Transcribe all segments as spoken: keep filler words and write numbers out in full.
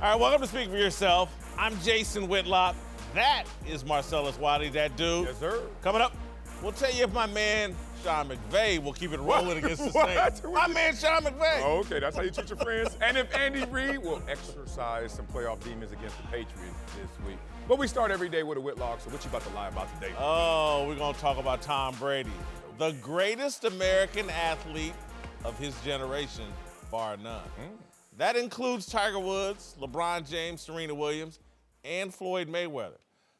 All right, welcome to Speak for Yourself. I'm Jason Whitlock. That is Marcellus Wiley, that dude. Yes, sir. Coming up, we'll tell you if my man Sean McVay will keep it rolling against the Saints. My man Sean McVay. Oh, okay, that's how you treat your friends. And if Andy Reid will exercise some playoff demons against the Patriots this week. But we start every day with a Whitlock, so what you about to lie about today? Oh, we're going to talk about Tom Brady, the greatest American athlete of his generation, bar none. Mm. That includes Tiger Woods, LeBron James, Serena Williams, and Floyd Mayweather.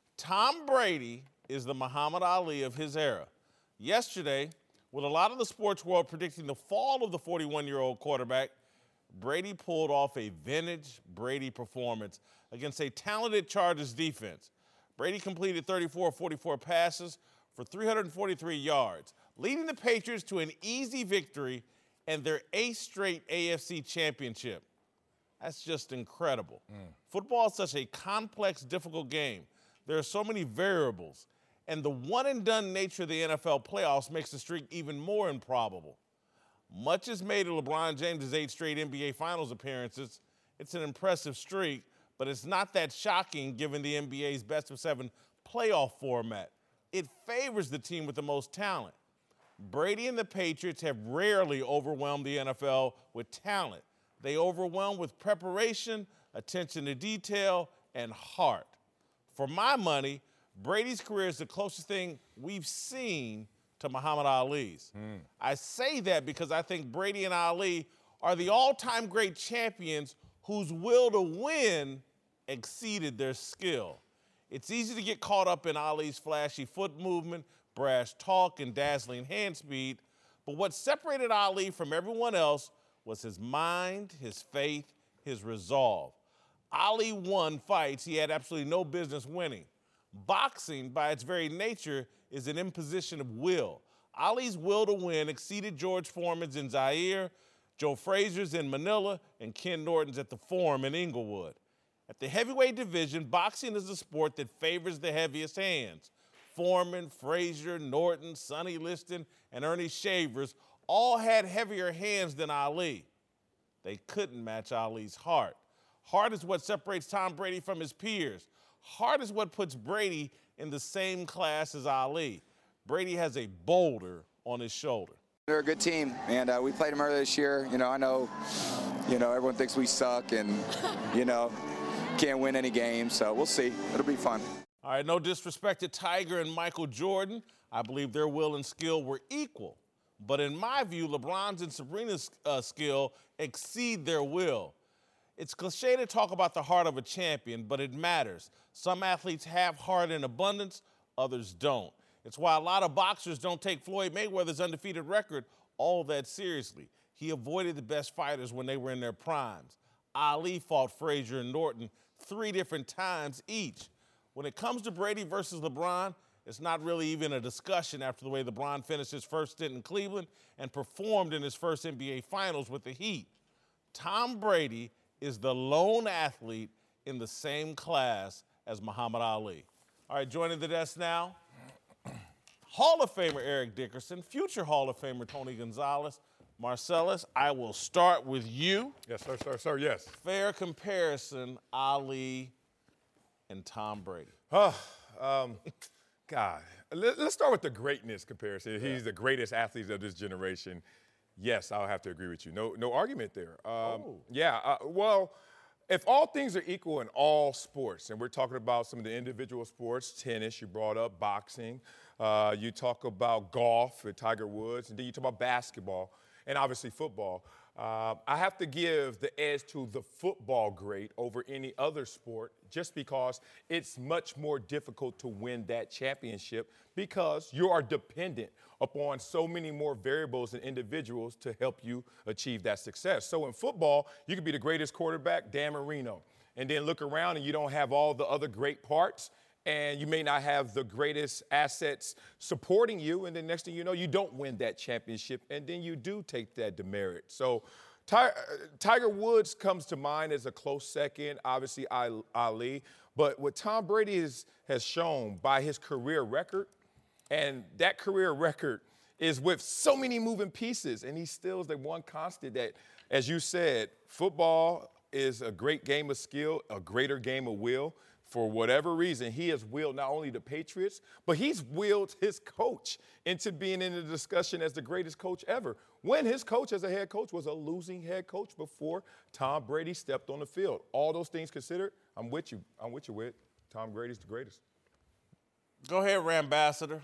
Tom Brady is the Muhammad Ali of his era. Yesterday, with a lot of the sports world predicting the fall of the forty-one-year-old quarterback, Brady pulled off a vintage Brady performance against a talented Chargers defense. Brady completed thirty-four of forty-four passes for three hundred forty-three yards, leading the Patriots to an easy victory and their eighth straight A F C championship. That's just incredible. Mm. Football is such a complex, difficult game. There are so many variables, and the one-and-done nature of the N F L playoffs makes the streak even more improbable. Much is made of LeBron James' eight straight N B A Finals appearances. It's an impressive streak, but it's not that shocking given the N B A's best-of-seven playoff format. It favors the team with the most talent. Brady and the Patriots have rarely overwhelmed the N F L with talent. They overwhelm with preparation, attention to detail, and heart. For my money, Brady's career is the closest thing we've seen to Muhammad Ali's. Mm. I say that because I think Brady and Ali are the all-time great champions whose will to win exceeded their skill. It's easy to get caught up in Ali's flashy foot movement, brash talk, and dazzling hand speed, but what separated Ali from everyone else was his mind, his faith, his resolve. Ali won fights he had absolutely no business winning. Boxing, by its very nature, is an imposition of will. Ali's will to win exceeded George Foreman's in Zaire, Joe Frazier's in Manila, and Ken Norton's at the Forum in Inglewood. At the heavyweight division, boxing is a sport that favors the heaviest hands. Foreman, Frazier, Norton, Sonny Liston, and Ernie Shavers all had heavier hands than Ali. They couldn't match Ali's heart. Heart is what separates Tom Brady from his peers. Heart is what puts Brady in the same class as Ali. Brady has a boulder on his shoulder. They're a good team, and uh, we played them earlier this year. You know, I know, you know, everyone thinks we suck and, you know, can't win any games, so we'll see. It'll be fun. All right, no disrespect to Tiger and Michael Jordan. I believe their will and skill were equal. But in my view, LeBron's and Serena's uh, skill exceed their will. It's cliche to talk about the heart of a champion, but it matters. Some athletes have heart in abundance, others don't. It's why a lot of boxers don't take Floyd Mayweather's undefeated record all that seriously. He avoided the best fighters when they were in their primes. Ali fought Frazier and Norton three different times each. When it comes to Brady versus LeBron, it's not really even a discussion after the way LeBron finished his first stint in Cleveland and performed in his first N B A Finals with the Heat. Tom Brady is the lone athlete in the same class as Muhammad Ali. All right, joining the desk now, Hall of Famer Eric Dickerson, future Hall of Famer Tony Gonzalez. Marcellus, I will start with you. Yes, sir, sir, sir, yes. Fair comparison, Ali and Tom Brady. Oh, um, God. Let, let's start with the greatness comparison. He's yeah. the greatest athlete of this generation. Yes, I'll have to agree with you. No, no argument there. Um, oh. Yeah, uh, well, if all things are equal in all sports, and we're talking about some of the individual sports, tennis, you brought up, boxing, uh, you talk about golf with Tiger Woods, and then you talk about basketball, and obviously football. Uh, I have to give the edge to the football great over any other sport just because it's much more difficult to win that championship because you are dependent upon so many more variables and individuals to help you achieve that success. So in football, you could be the greatest quarterback, Dan Marino, and then look around and you don't have all the other great parts, and you may not have the greatest assets supporting you, and then next thing you know, you don't win that championship, and then you do take that demerit. So Ty- Tiger Woods comes to mind as a close second, obviously Ali, but what Tom Brady is, has shown by his career record, and that career record is with so many moving pieces, and he still is the one constant that, as you said, football, is a great game of skill, a greater game of will. For whatever reason, he has willed not only the Patriots, but he's willed his coach into being in the discussion as the greatest coach ever, when his coach as a head coach was a losing head coach before Tom Brady stepped on the field. All those things considered, I'm with you. I'm with you, Whit. Tom Brady's the greatest. Go ahead, Rambassador.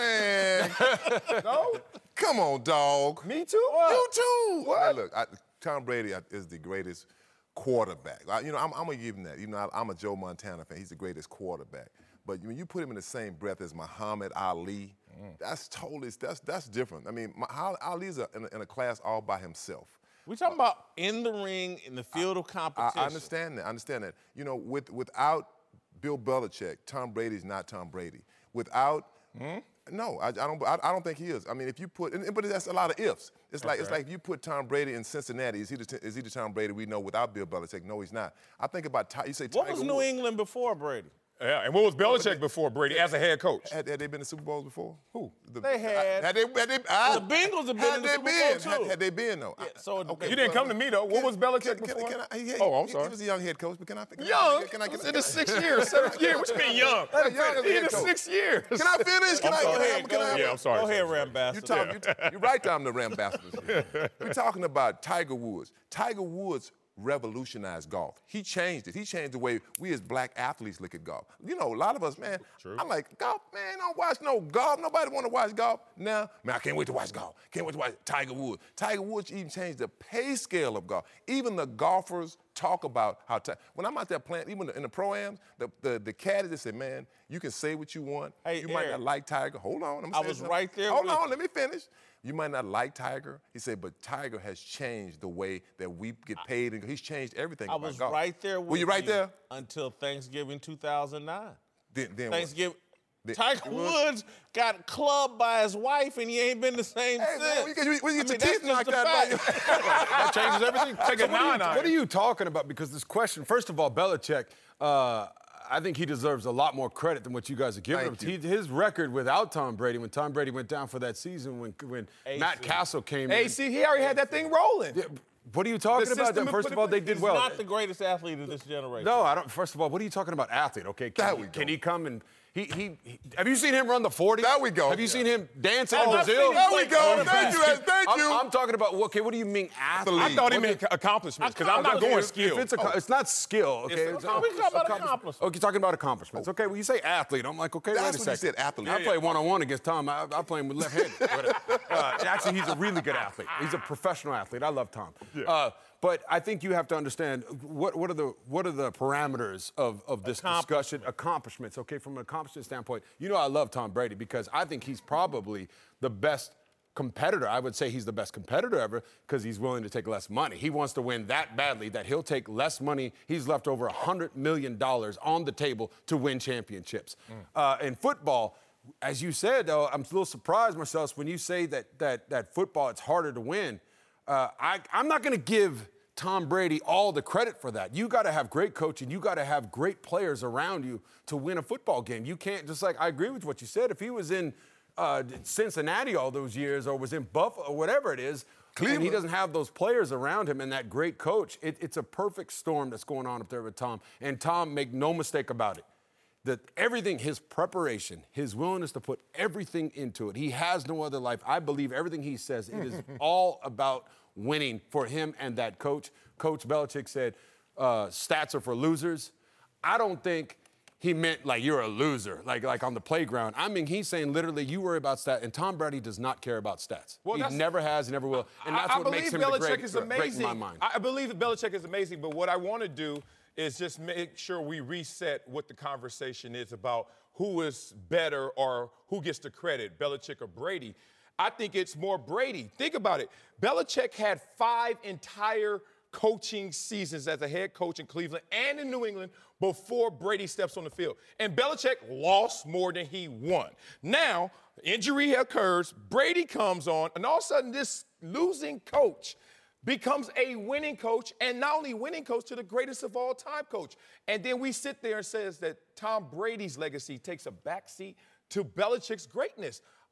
Man. No? Come on, dog. Me too? What? You too. What? Hey, look, I, Tom Brady is the greatest quarterback. I, you know, I'm, I'm going to give him that. Even though I, I'm a Joe Montana fan, he's the greatest quarterback. But when you put him in the same breath as Muhammad Ali, mm. that's totally, that's that's different. I mean, Ali's a, in, a, in a class all by himself. We're talking uh, about in the ring, in the field I, of competition. I, I understand that. I understand that. You know, with without Bill Belichick, Tom Brady's not Tom Brady. Without, mm? no, I, I don't. I, I don't think he is. I mean, if you put, and, but that's a lot of ifs. It's like okay. it's like if you put Tom Brady in Cincinnati. Is he the, is he the Tom Brady we know without Bill Belichick? No, he's not. I think about you say. What Tiger was New Woods. England before Brady? Yeah, and what was Belichick before Brady as a head coach? Had, had they been in Super Bowls before? Who? The, they had. Had they, had they, I, the Bengals have been had in the they Super been, Bowl, too. Had, had they been, though. Yeah, so okay, you didn't come to me, though. What can, was Belichick can, before? Can, can I, he, oh, I'm sorry. He was a young head coach, but can I? Can young? I, can I, can I, in the sixth year, seventh year. What you mean young? young he in the six years. Can I finish? Can I? Go Can ahead, I? go ahead. Yeah, I'm sorry. Go ahead, Rambassador. You talk, you t- you're right, I'm the Rambassador. We're talking about Tiger Woods. Tiger Woods revolutionized golf. He changed it. He changed the way we as black athletes look at golf. You know, a lot of us, man, True. I'm like, golf, man, don't watch no golf. Nobody want to watch golf. Now, man, I can't wait to watch golf. Can't wait to watch Tiger Woods. Tiger Woods even changed the pay scale of golf. Even the golfers talk about how, t- when I'm out there playing, even in the pro-ams, the, the, the caddies, they say, man, you can say what you want. Hey, you Eric, might not like Tiger. Hold on. I'm I was something. right there Hold with on, you. let me finish. You might not like Tiger. He said, but Tiger has changed the way that we get paid. And he's changed everything I about was golf. right there with Were you right you there? until Thanksgiving two thousand nine. Then, then Thanksgiving. Then- Tiger Woods got clubbed by his wife, and he ain't been the same Hey, man, since. when you get, when you I get mean, your teeth that's knocked just out the by fact. you. That changes everything. Take a What are, you, nine on what are you talking about? Because this question, first of all, Belichick, uh, I think he deserves a lot more credit than what you guys are giving Thank him. He, his record without Tom Brady, when Tom Brady went down for that season, when when A C. Matt Castle came Hey, in. see, he already had that thing rolling. Yeah, what are you talking The about? system Then? First put of all, it- they did He's well. not the greatest athlete of this generation. No, I don't. First of all, what are you talking about, athlete? Okay, can, There he, we go. can he come and he, he he? Have you seen him run the forty? There we go. Have you Yeah. seen him dance in I've not Brazil? seen him There we go. Okay. Thank you, Ed. Thank I'm, you. I'm talking about. Okay, what do you mean athlete? I thought he What meant do you- accomplishments, because I'm not Okay, going if- skill. If it's, a, it's not skill, okay? It's a- we talk about accomplishments. Okay, you're talking about accomplishments. Okay, well, you say athlete. I'm like, okay, That's wait a what you second. said, athlete. I Yeah, play one-on-one against Tom. I, I play him with left-handed. uh, actually, he's a really good athlete. He's a professional athlete. I love Tom. Uh, but I think you have to understand what, what are the what are the parameters of, of this discussion? Accomplishments, okay? From an accomplishment standpoint, you know I love Tom Brady because I think he's probably the best competitor. I would say he's the best competitor ever because he's willing to take less money. He wants to win that badly that he'll take less money. He's left over one hundred million dollars on the table to win championships. Mm. Uh, in football, as you said, though, I'm a little surprised, Marcellus, when you say that that that football, it's harder to win. Uh, I, I'm not going to give Tom Brady all the credit for that. You got to have great coaching. You got to have great players around you to win a football game. You can't just like, I agree with what you said. If he was in uh, Cincinnati all those years or was in Buffalo or whatever it is, Cleveland. And he doesn't have those players around him and that great coach, it, it's a perfect storm that's going on up there with Tom. And Tom, make no mistake about it, that everything, his preparation, his willingness to put everything into it, he has no other life. I believe everything he says, it is all about winning for him and that coach. Coach Belichick said, uh, stats are for losers. I don't think he meant like you're a loser, like like on the playground. I mean, he's saying literally you worry about stats, and Tom Brady does not care about stats. Well, he that's- never has, he never will, and that's I, I what believe makes him Belichick the great, is great amazing. in my mind. I believe that Belichick is amazing, but what I want to do is just make sure we reset what the conversation is about who is better or who gets the credit, Belichick or Brady. I think it's more Brady. Think about it. Belichick had five entire coaching seasons as a head coach in Cleveland and in New England before Brady steps on the field. And Belichick lost more than he won. Now, injury occurs, Brady comes on, and all of a sudden this losing coach becomes a winning coach, and not only winning coach, to the greatest of all time coach. And then we sit there and says that Tom Brady's legacy takes a backseat to Belichick's greatness.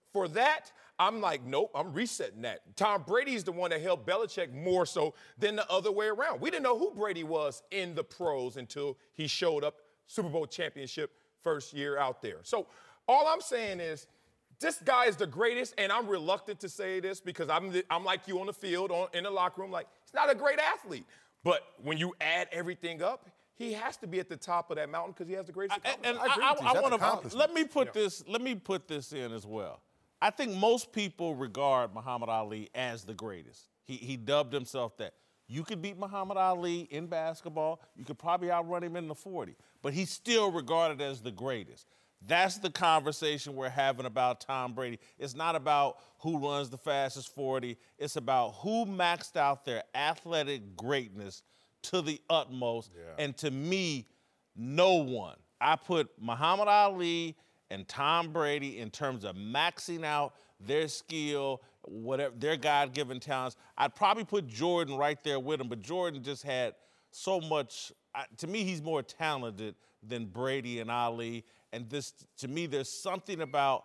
For that, I'm like, nope, I'm resetting that. Tom Brady's the one that helped Belichick more so than the other way around. We didn't know who Brady was in the pros until he showed up, Super Bowl championship, first year out there. So all I'm saying is, this guy is the greatest, and I'm reluctant to say this because I'm, I'm like you on the field, on, in the locker room, like, he's not a great athlete. But when you add everything up, he has to be at the top of that mountain because he has the greatest And, and accomplishment. I agree I, with you. I, I That's want to accomplishment. let me put this. Let me put this in as well. I think most people regard Muhammad Ali as the greatest. He he dubbed himself that. You could beat Muhammad Ali in basketball. You could probably outrun him in the forty, but he's still regarded as the greatest. That's the conversation we're having about Tom Brady. It's not about who runs the fastest forty. It's about who maxed out their athletic greatness to the utmost. Yeah. And to me, no one. I put Muhammad Ali and Tom Brady in terms of maxing out their skill, whatever their God-given talents. I'd probably put Jordan right there with him, but Jordan just had so much. I, to me, he's more talented than Brady and Ali. And this, to me, there's something about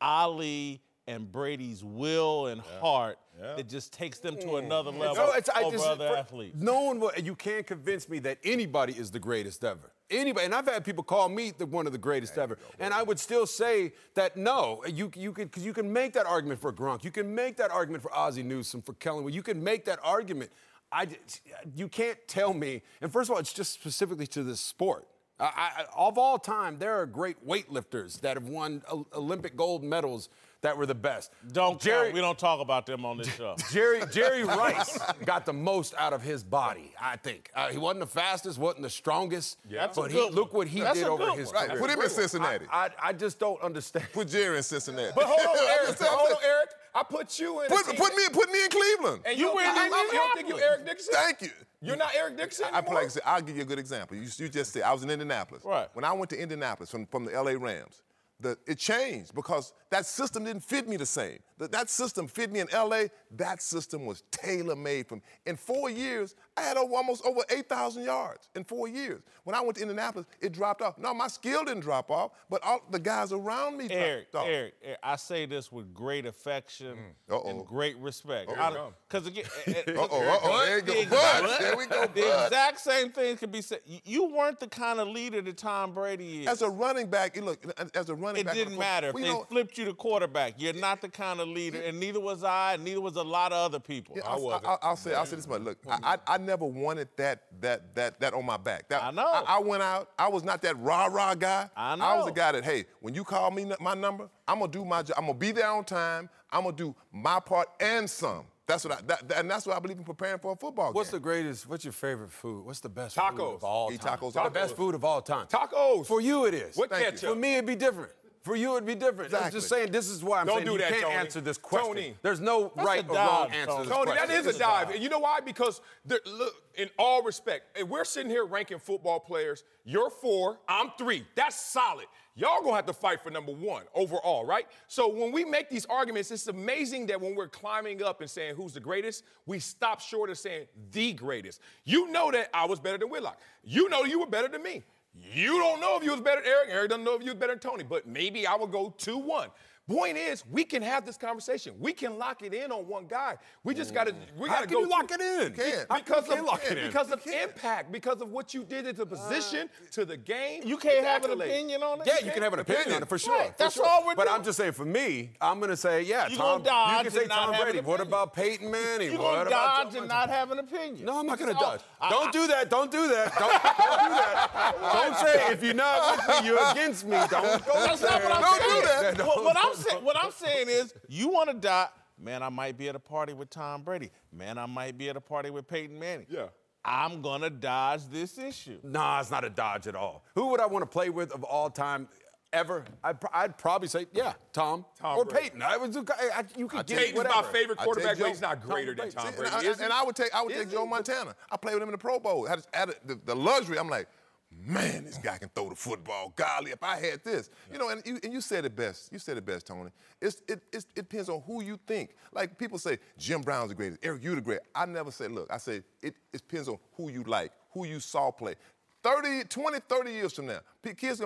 Ali and Brady's will and yeah. heart yeah. that just takes them to another level no, it's, I over just, other for, athletes. No one will, you can't convince me that anybody is the greatest ever. Anybody, and I've had people call me the, one of the greatest ever, and I would still say that no, you you could because you can make that argument for Gronk, you can make that argument for Ozzie Newsome, for Kellen, you can make that argument. I, you can't tell me, and first of all, it's just specifically to this sport. I, I, of all time, there are great weightlifters that have won Olympic gold medals that were the best. Don't Jerry, we don't talk about them on this show. Jerry Jerry Rice got the most out of his body, I think. Uh, he wasn't the fastest, wasn't the strongest, yeah. but he, look what he That's did over his right. career. Put him in Cincinnati. I, I, I just don't understand. Put Jerry in Cincinnati. But hold on, Eric. hold on, Eric. I put you in. Put, put me, put me in Cleveland. And you, you, were in I, you don't think you Eric Dixon? Thank you. You're not Eric Dixon I, anymore? I, like I said, I'll give you a good example. You, you just said I was in Indianapolis. Right. When I went to Indianapolis from, from the L A Rams, the, it changed because that system didn't fit me the same. That, that system fit me in L A. That system was tailor-made for me. In four years, I had over, almost over eight thousand yards in four years. When I went to Indianapolis, it dropped off. No, my skill didn't drop off, but all the guys around me Eric, dropped off. Eric, Eric, I say this with great affection mm. and great respect. Because again, uh-oh, uh-oh, there you go, the, Bud. There we go, Bud. The exact same thing could be said. You weren't the kind of leader that Tom Brady is. As a running back, look, as a running it back. It didn't matter. If well, they know, flipped you to quarterback, you're not the kind of leader, and neither was I, and neither was a lot of other people. Yeah, I I'll, wasn't. I'll, I'll say, I'll say this much. Look, I, I, I never wanted that, that, that, that on my back. That, I know. I, I went out. I was not that rah rah guy. I know. I was the guy that, hey, when you call me my number, I'm gonna do my job. I'm gonna be there on time. I'm gonna do my part and some. That's what I, that, that, and that's what I believe in preparing for a football What's game. the greatest, what's your favorite food? What's the best Tacos. food of all Eat time? tacos The all best day. food of all time. Tacos. For you it is. What Thank you. ketchup? For me it'd be different. For you it'd be different. I'm Exactly. just saying this is why I'm Don't saying do you that, can't Tony. answer this question. Tony. There's no That's right a or wrong dive, answer Tony. to this Tony, question. that is It's a dive. And you know why? Because, there, look, in all respect, if we're sitting here ranking football players, you're four, I'm three. That's solid. Y'all gonna have to fight for number one overall, right? So when we make these arguments, it's amazing that when we're climbing up and saying who's the greatest, we stop short of saying the greatest. You know that I was better than Whitlock. You know you were better than me. You don't know if you was better than Eric. Eric doesn't know if you was better than Tony, but maybe I will go two one. Point is, we can have this conversation. We can lock it in on one guy. We just got to. We How got to can go you lock it in? You can't. because you of lock it in? because of impact, because of what you did to the position, to the game. You can't to have an accolade. opinion on it? Yeah, you can have an opinion, Opinion. on it for sure. Right, for that's sure. all we're But doing. I'm just saying, for me, I'm gonna say, yeah, You Tom. gonna dodge you can say and not Tom have Brady. an What opinion. about Peyton Manning? You're what going to about dodge Joe and Montana? not have an opinion. No, I'm not gonna Oh, dodge. I- Don't I- do that. Don't do that. Don't, don't do that. Don't say if you're not with me, you're against me. Don't go That's there. not what I'm Don't saying. do that. What, what I'm saying, what I'm saying is, you want to die. Man, I might be at a party with Tom Brady. Man, I might be at a party with Peyton Manning. Yeah. I'm gonna dodge this issue. Nah, it's not a dodge at all. Who would I want to play with of all time? Ever, I'd, pr- I'd probably say, yeah, Tom, Tom or Brady. Peyton. I was, I, I, you could get Peyton's whatever. my favorite I quarterback, take but Joe. he's not greater than Tom Tom Brady. Brady. And, I, is he? and I would take I would Is take he? Joe Montana. I played with him in the Pro Bowl. Had, had the, the luxury. I'm like, man, this guy can throw the football. Golly, if I had this, yeah. you know. And you, and you said it best. You said it best, Tony. It's it, it's, it depends on who you think. Like people say, Jim Brown's the greatest. Eric, you the great. I never say, look. I say it, it depends on who you like, who you saw play. thirty, twenty, thirty years from now, kids gonna be like,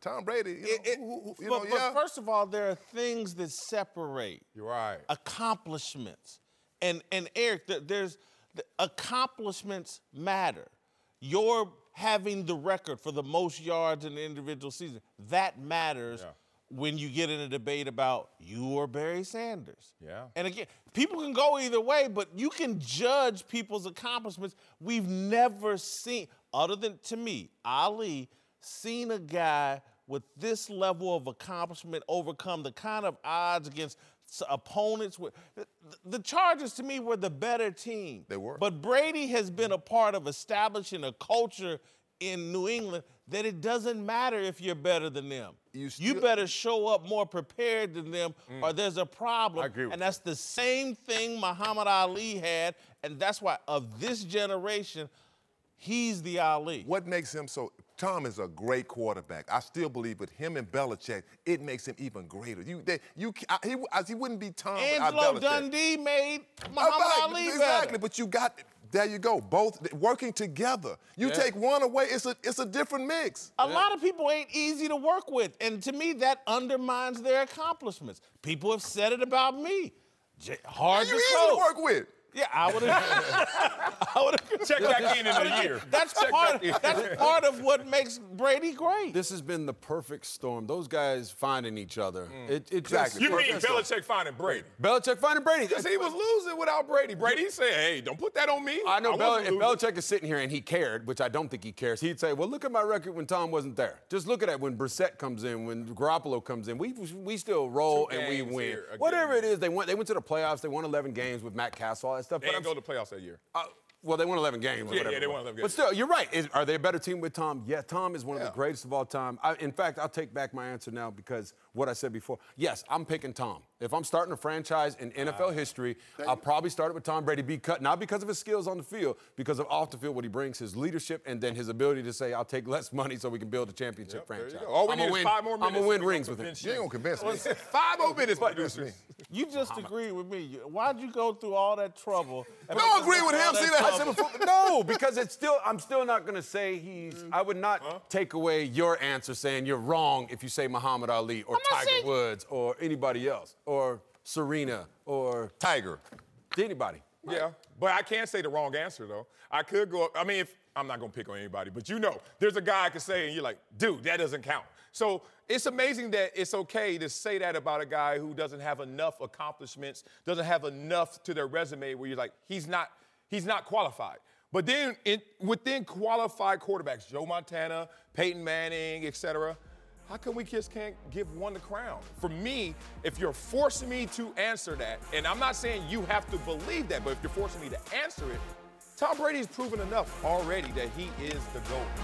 Tom Brady, you know, It- it- who, who, you but, know, but yeah. first of all, there are things that separate You're right. accomplishments. And and Eric, th- there's the accomplishments matter. You're having the record for the most yards in the individual season. That matters Yeah. when you get in a debate about you or Barry Sanders. Yeah. And again, people can go either way, but you can judge people's accomplishments. We've never seen, other than to me, Ali, seen a guy with this level of accomplishment overcome the kind of odds against s- opponents. With, the, the Chargers, to me, were the better team. They were. But Brady has been a part of establishing a culture in New England that it doesn't matter if you're better than them. You You, still- better show up more prepared than them or there's a problem. I agree with and that's the same thing Muhammad Ali had, and that's why of this generation, he's the Ali. What makes him so? Tom is a great quarterback. I still believe with him and Belichick, it makes him even greater. You, they, you, I, he, I- he wouldn't be Tom without Angelo Belichick. Dundee made Uh, Muhammad right, Ali exactly, better. but you got there. You go, both working together. You Yeah. take one away, it's a it's a different mix. A lot of people ain't easy to work with, and to me, that undermines their accomplishments. People have said it about me. J- hard You to easy coach. to work with. Yeah, I would have. I would have. Check back in in a year. That's part. That's part of what makes Brady great. This has been the perfect storm. Those guys finding each other. It, it Exactly. just- You mean perfect storm. Belichick finding Brady? Belichick finding Brady. Because he was losing without Brady. Brady said, hey, don't put that on me. I know Bel- wasn't if losing. Belichick is sitting here and he cared, which I don't think he cares, he'd say, well, look at my record when Tom wasn't there. Just look at that when Brissett comes in, when Garoppolo comes in. We we still roll Two and we games win. here, a Whatever game. it is, they went they went to the playoffs, they won eleven games with Matt Castle, all that stuff. They but didn't I'm- go to the playoffs that year. Uh, well, they won eleven games. or Yeah, whatever yeah, they it won was. eleven But games. still, you're right. Is, are they a better team with Tom? Yeah, Tom is one of Yeah. the greatest of all time. I, in fact, I'll take back my answer now because what I said before. Yes, I'm picking Tom. If I'm starting a franchise in N F L history, I'll probably start it with Tom Brady, because, not because of his skills on the field, because of off the field, what he brings, his leadership, and then his ability to say, I'll take less money so we can build a championship Yep, there you franchise. go. All we I'm need gonna is win, five more I'm minutes. going to win We're rings gonna with him. convince You ain't gonna convince me. Five more minutes, producers. You just agreed with me. You- Why'd you go through all that trouble? and No, make us agree go with through him. all See that that? trouble? Before- no, because it's still, I'm still not going to say he's, I would not take away your answer saying you're wrong if you say Muhammad Ali or I'm not Tiger saying- Woods or anybody else or Serena or Tiger. anybody. Yeah, but I can't say the wrong answer, though. I could go, I mean, if I'm not going to pick on anybody, but you know, there's a guy I could say, and you're like, dude, that doesn't count. So it's amazing that it's okay to say that about a guy who doesn't have enough accomplishments, doesn't have enough to their resume where you're like, he's not, he's not qualified. But then in, within qualified quarterbacks, Joe Montana, Peyton Manning, et cetera, how come we just can't give one the crown? For me, if you're forcing me to answer that, and I'm not saying you have to believe that, but if you're forcing me to answer it, Tom Brady's proven enough already that he is the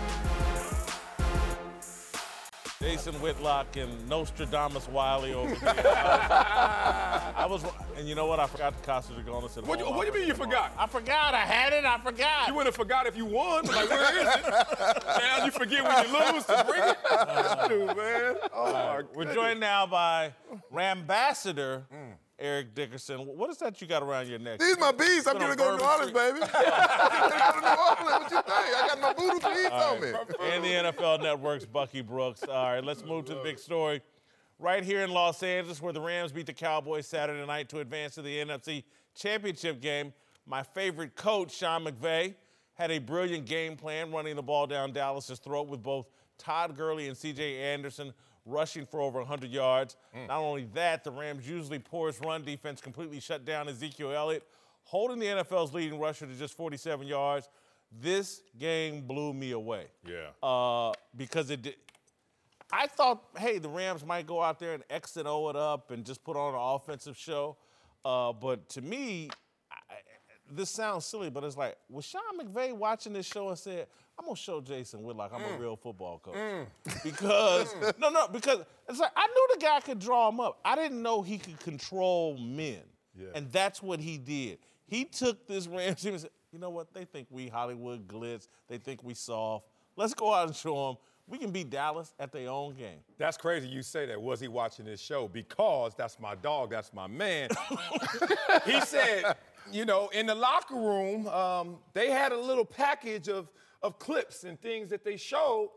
GOAT. Jason Whitlock and Nostradamus Wiley over here. I, I was, and you know what? I forgot the Costa Dragonis. What, do you- what do you mean you forgot? I forgot. I had it. I forgot. You wouldn't have forgot if you won. Like, where is it? Now you forget when you lose to bring it. Dude, man. Oh, my We're goodness. joined now by Rambassador Eric Dickerson. What is that you got around your neck? These my bees. I'm Put gonna on go to New Bourbon Orleans, baby. I'm gonna go to New Orleans. What you think? I got my voodoo beads on me. And the N F L Network's Bucky Brooks. All right, let's move to the big story. Right here in Los Angeles, where the Rams beat the Cowboys Saturday night to advance to the N F C Championship game, my favorite coach, Sean McVay, had a brilliant game plan running the ball down Dallas's throat with both Todd Gurley and C J Anderson rushing for over one hundred yards. Mm. Not only that, the Rams' usually porous run defense completely shut down Ezekiel Elliott, holding the N F L's leading rusher to just forty-seven yards. This game blew me away. Yeah. Uh, because it did. I thought, hey, the Rams might go out there and X and O it up and just put on an offensive show. Uh, but to me, I, this sounds silly, but it's like, was Sean McVay watching this show and said, I'm going to show Jason Whitlock I'm mm. a real football coach? Mm. Because, no, no, because it's like, I knew the guy could draw him up. I didn't know he could control men. Yeah. And that's what he did. He took this Rams team and said, you know what? They think we Hollywood glitz. They think we soft. Let's go out and show them we can beat Dallas at their own game. That's crazy you say that. Was he watching this show? Because that's my dog, that's my man. He said, you know, in the locker room, um, they had a little package of, of clips and things that they showed,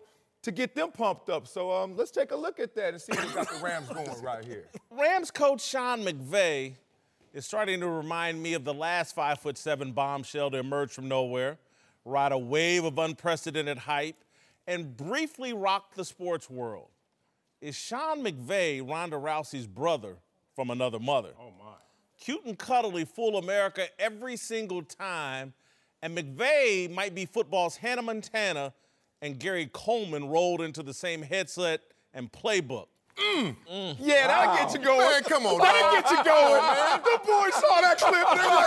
to get them pumped up. So um, let's take a look at that and see what got the Rams going right here. Rams coach Sean McVay is starting to remind me of the last five foot seven bombshell to emerge from nowhere, ride a wave of unprecedented hype, and briefly rock the sports world. Is Sean McVay Ronda Rousey's brother from another mother? Oh, my. Cute and cuddly, fool America every single time, and McVay might be football's Hannah Montana and Gary Coleman rolled into the same headset and playbook. Mm. Mm. Yeah, that'll wow. get you going. Man, come on, that'll dog. get you going, man. The boys saw that clip.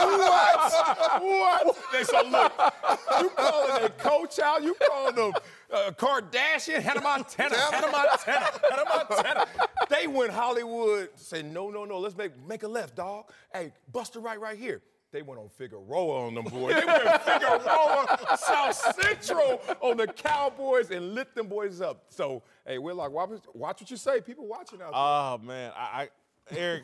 They're like, what? What? They said, look, you calling a coach out? You calling them uh, Kardashian? Hannah Montana, Hannah Montana, Hannah Montana. They went Hollywood, said, no, no, no, let's make make a left, dog. Hey, Buster Wright right here. They went on Figueroa on them boys. They went Figueroa, South Central on the Cowboys and lit them boys up. So, hey, we're like, watch, watch what you say. People watching out there. Oh, man. I, I Eric,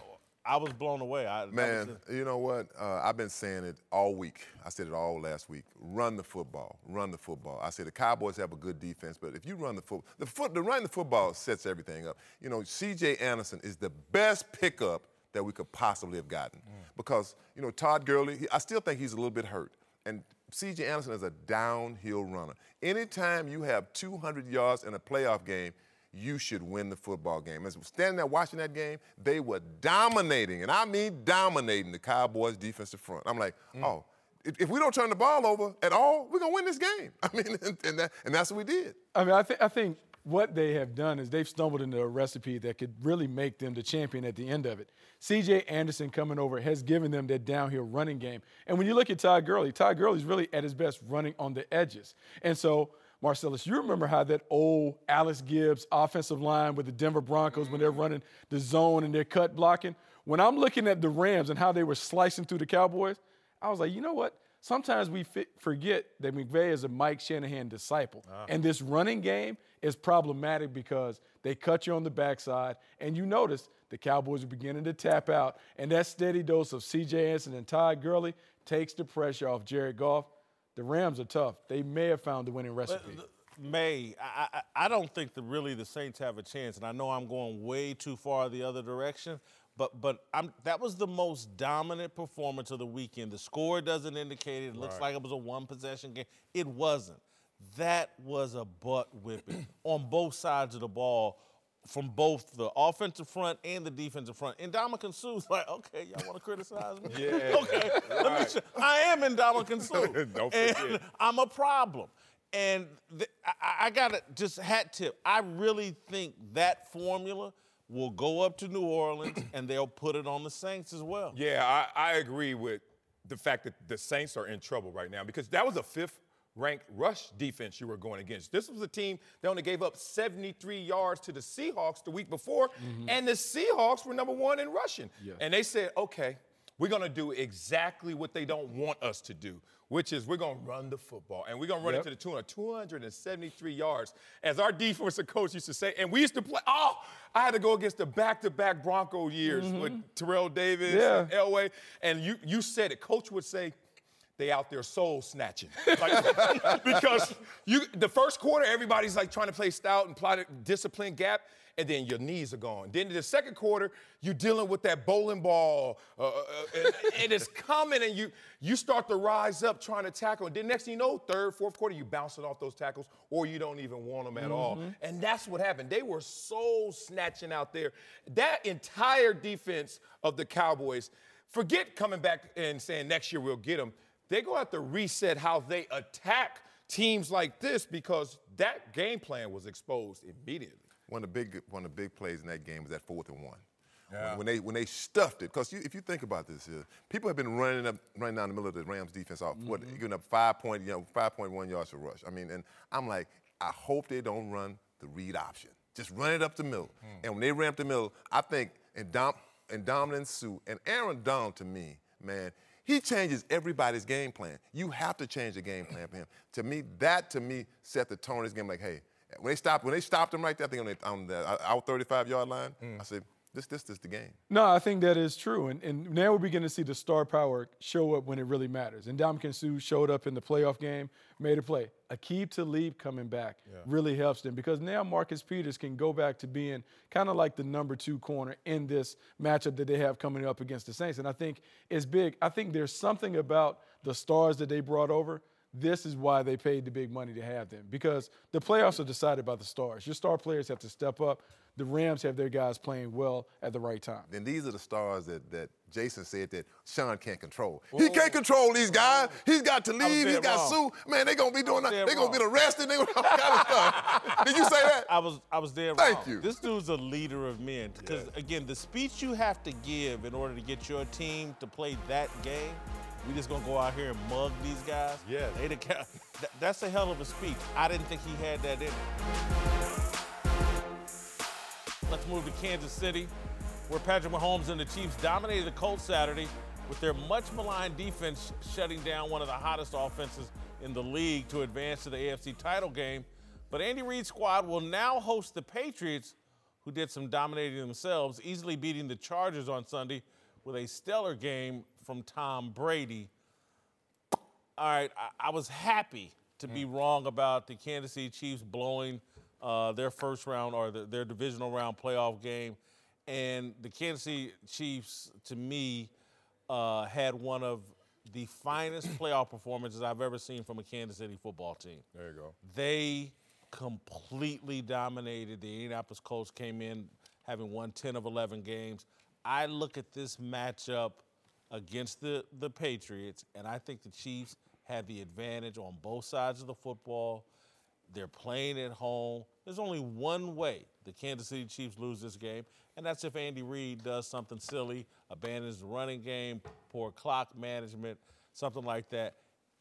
I was blown away. I, man, I you know what? Uh, I've been saying it all week. I said it all last week. Run the football. Run the football. I said the Cowboys have a good defense, but if you run the football, the, foot, the running the football sets everything up. You know, C J Anderson is the best pickup that we could possibly have gotten. Mm. Because, you know, Todd Gurley, he, I still think he's a little bit hurt. And C J Anderson is a downhill runner. Anytime you have two hundred yards in a playoff game, you should win the football game. As standing there watching that game, they were dominating, and I mean dominating the Cowboys' defensive front. I'm like, mm. oh, if, if we don't turn the ball over at all, we're going to win this game. I mean, and, and, that, and that's what we did. I mean, I, th- I think what they have done is they've stumbled into a recipe that could really make them the champion at the end of it. C J Anderson coming over has given them that downhill running game. And when you look at Todd Gurley, Todd Gurley's really at his best running on the edges. And so, Marcellus, you remember how that old Alex Gibbs offensive line with the Denver Broncos when they're running the zone and they're cut blocking? When I'm looking at the Rams and how they were slicing through the Cowboys, I was like, you know what? Sometimes we fit, forget that McVay is a Mike Shanahan disciple. Ah. And this running game is problematic because they cut you on the backside, and you notice the Cowboys are beginning to tap out, and that steady dose of C J Anderson and Todd Gurley takes the pressure off Jared Goff. The Rams are tough. They may have found the winning recipe. But, May, I, I, I don't think that really the Saints have a chance, and I know I'm going way too far the other direction, but but I'm, that was the most dominant performance of the weekend. The score doesn't indicate it. It looks right. like it was a one-possession game. It wasn't. That was a butt-whipping on both sides of the ball from both the offensive front and the defensive front. And Ndamukong Suh's like, okay, y'all want to criticize me? Yeah. Okay, right. let me show. I am Ndamukong Suh. Don't forget. And I'm a problem. And th- I, I got to just hat tip. I really think that formula will go up to New Orleans and they'll put it on the Saints as well. Yeah, I, I agree with the fact that the Saints are in trouble right now because that was a fifth ranked rush defense you were going against. This was a team that only gave up seventy-three yards to the Seahawks the week before, mm-hmm. and the Seahawks were number one in rushing. Yeah. And they said, okay, we're going to do exactly what they don't want us to do, which is we're going to run the football. And we're going to run yep. it to the tune of two hundred seventy-three yards, as our defensive coach used to say. And we used to play, oh, I had to go against the back-to-back Bronco years mm-hmm. with Terrell Davis yeah. and Elway. And you, you said it. Coach would say, they out there soul snatching. Like, because you, the first quarter, everybody's like trying to play stout and plot a discipline gap, and then your knees are gone. Then in the second quarter, you're dealing with that bowling ball, uh, uh, and, and it's coming, and you you start to rise up trying to tackle. And then next thing you know, third, fourth quarter, you bouncing off those tackles, or you don't even want them at mm-hmm. all. And that's what happened. They were soul snatching out there. That entire defense of the Cowboys, forget coming back and saying next year we'll get them. They're going to have to reset how they attack teams like this because that game plan was exposed immediately. One of the big, one of the big plays in that game was that fourth and one. Yeah. When, when they when they stuffed it, because if you think about this, uh, people have been running up, running down the middle of the Rams defense off, mm-hmm. what, giving up five point, you know, five point one yards for rush. I mean, and I'm like, I hope they don't run the read option. Just run it up the middle. Mm. And when they ramp the middle, I think and Dom and Ndamukong Suh and Aaron Donald, to me, man. He changes everybody's game plan. You have to change the game plan for him. To me, that to me set the tone of this game. Like, hey, when they stopped, when they stopped him right there, I think on the, on the our thirty-five yard line, mm. I said, This, this, this the game. No, I think that is true. And, and now we're beginning to see the star power show up when it really matters. And Ndamukong Suh showed up in the playoff game, made a play. Aqib Talib coming back yeah. really helps them because now Marcus Peters can go back to being kind of like the number two corner in this matchup that they have coming up against the Saints. And I think it's big. I think there's something about the stars that they brought over. This is why they paid the big money to have them because the playoffs are decided by the stars. Your star players have to step up. The Rams have their guys playing well at the right time. And these are the stars that, that Jason said that Sean can't control. Whoa. He can't control these guys. He's got to leave. He's got Suh. Man, they're going to be doing that. They're going to get arrested. They're going to all kind of stuff. Did you say that? I was I was there. Thank wrong. you. This dude's a leader of men. Because, yeah. again, the speech you have to give in order to get your team to play that game, we just going to go out here and mug these guys? Yeah. They the, that's a hell of a speech. I didn't think he had that in it. Let's move to Kansas City, where Patrick Mahomes and the Chiefs dominated the Colts Saturday with their much-maligned defense shutting down one of the hottest offenses in the league to advance to the A F C title game. But Andy Reid's squad will now host the Patriots, who did some dominating themselves, easily beating the Chargers on Sunday with a stellar game from Tom Brady. All right, I, I was happy to be wrong about the Kansas City Chiefs blowing Uh, their first round or the, their divisional round playoff game. And the Kansas City Chiefs, to me, uh, had one of the finest playoff performances I've ever seen from a Kansas City football team. There you go. They completely dominated. The Indianapolis Colts came in having won ten of eleven games. I look at this matchup against the, the Patriots, and I think the Chiefs had the advantage on both sides of the football. They're playing at home. There's only one way the Kansas City Chiefs lose this game, and that's if Andy Reid does something silly, abandons the running game, poor clock management, something like that.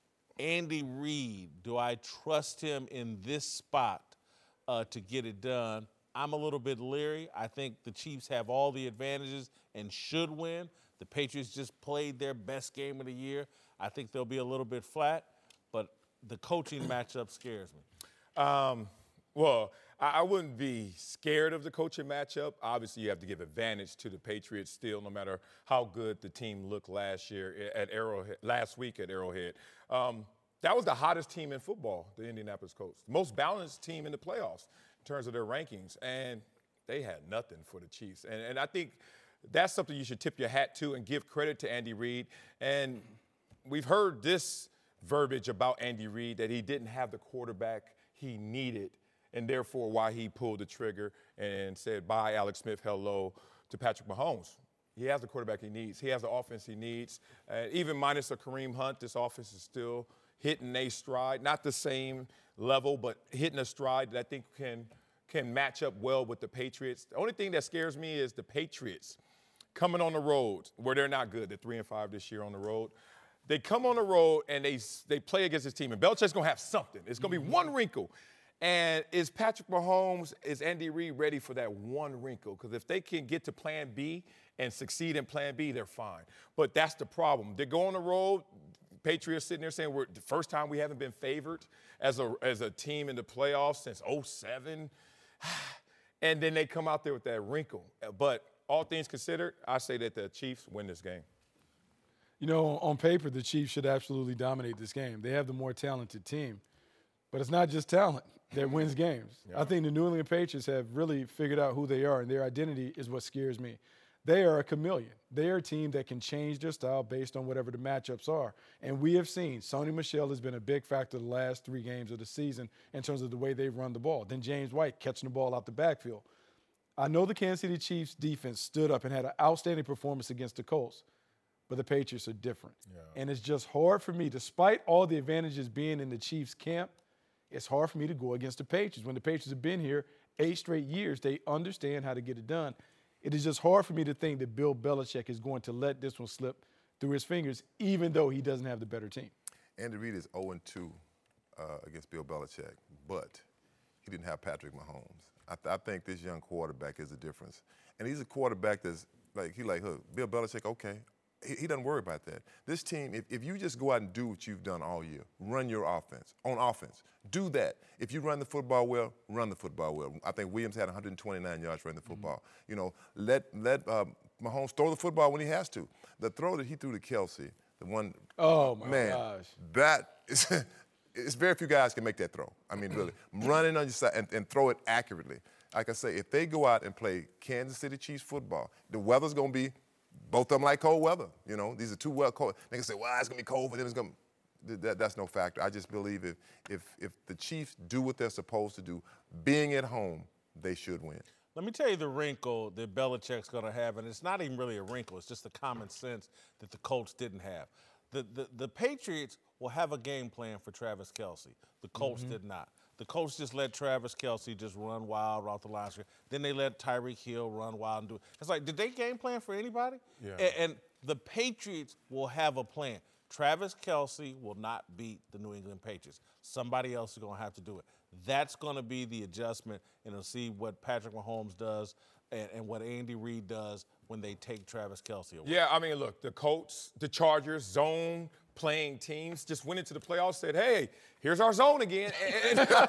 Andy Reid, do I trust him in this spot uh, to get it done? I'm a little bit leery. I think the Chiefs have all the advantages and should win. The Patriots just played their best game of the year. I think they'll be a little bit flat, but the coaching matchup scares me. Um, well, I, I wouldn't be scared of the coaching matchup. Obviously, you have to give advantage to the Patriots still, no matter how good the team looked last year at Arrowhead, last week at Arrowhead. Um, that was the hottest team in football, the Indianapolis Colts. Most balanced team in the playoffs in terms of their rankings, and they had nothing for the Chiefs. And, and I think that's something you should tip your hat to and give credit to Andy Reid. And we've heard this verbiage about Andy Reid, that he didn't have the quarterback he needed, and therefore why he pulled the trigger and said bye, Alex Smith, hello to Patrick Mahomes. He has the quarterback he needs. He has the offense he needs. Uh, even minus a Kareem Hunt, this offense is still hitting a stride. Not the same level, but hitting a stride that I think can, can match up well with the Patriots. The only thing that scares me is the Patriots coming on the road where they're not good. They're three and five this year on the road. They come on the road and they they play against this team. And Belichick's going to have something. It's going to be one wrinkle. And is Patrick Mahomes, is Andy Reid ready for that one wrinkle? Because if they can get to plan B and succeed in plan B, they're fine. But that's the problem. They go on the road. Patriots sitting there saying we're the first time we haven't been favored as a, as a team in the playoffs since oh seven. And then they come out there with that wrinkle. But all things considered, I say that the Chiefs win this game. You know, on paper, the Chiefs should absolutely dominate this game. They have the more talented team. But it's not just talent that wins games. Yeah. I think the New England Patriots have really figured out who they are, and their identity is what scares me. They are a chameleon. They are a team that can change their style based on whatever the matchups are. And we have seen Sony Michel has been a big factor the last three games of the season in terms of the way they've run the ball. Then James White catching the ball out the backfield. I know the Kansas City Chiefs defense stood up and had an outstanding performance against the Colts. But the Patriots are different. Yeah. And it's just hard for me, despite all the advantages being in the Chiefs camp, it's hard for me to go against the Patriots. When the Patriots have been here eight straight years, they understand how to get it done. It is just hard for me to think that Bill Belichick is going to let this one slip through his fingers, even though he doesn't have the better team. Andy Reid is oh and two uh, against Bill Belichick, but he didn't have Patrick Mahomes. I, th- I think this young quarterback is the difference. And he's a quarterback that's like, he like, look, Bill Belichick, okay, he, he doesn't worry about that. This team, if, if you just go out and do what you've done all year, run your offense, on offense, do that. If you run the football well, run the football well. I think Williams had one hundred twenty-nine yards running the football. Mm-hmm. You know, let let uh, Mahomes throw the football when he has to. The throw that he threw to Kelsey, the one, oh my man, gosh, that is, it's very few guys can make that throw. I mean, really, running on your side and, and throw it accurately. Like I say, if they go out and play Kansas City Chiefs football, the weather's gonna be, both of them like cold weather. You know, these are two well cold. They can say, well, it's gonna be cold for them. It's gonna. That, that's no factor. I just believe if, if if the Chiefs do what they're supposed to do, being at home, they should win. Let me tell you the wrinkle that Belichick's going to have, and it's not even really a wrinkle. It's just the common sense that the Colts didn't have. The, the, the Patriots will have a game plan for Travis Kelce. The Colts mm-hmm. did not. The Colts just let Travis Kelce just run wild off the line. Then they let Tyreek Hill run wild and do it. It's like, did they game plan for anybody? Yeah. And, and the Patriots will have a plan. Travis Kelce will not beat the New England Patriots. Somebody else is going to have to do it. That's going to be the adjustment, and we'll see what Patrick Mahomes does and, and what Andy Reid does when they take Travis Kelce away. Yeah, I mean, look, the Colts, the Chargers, zone playing teams just went into the playoffs, said, hey, here's our zone again. And, and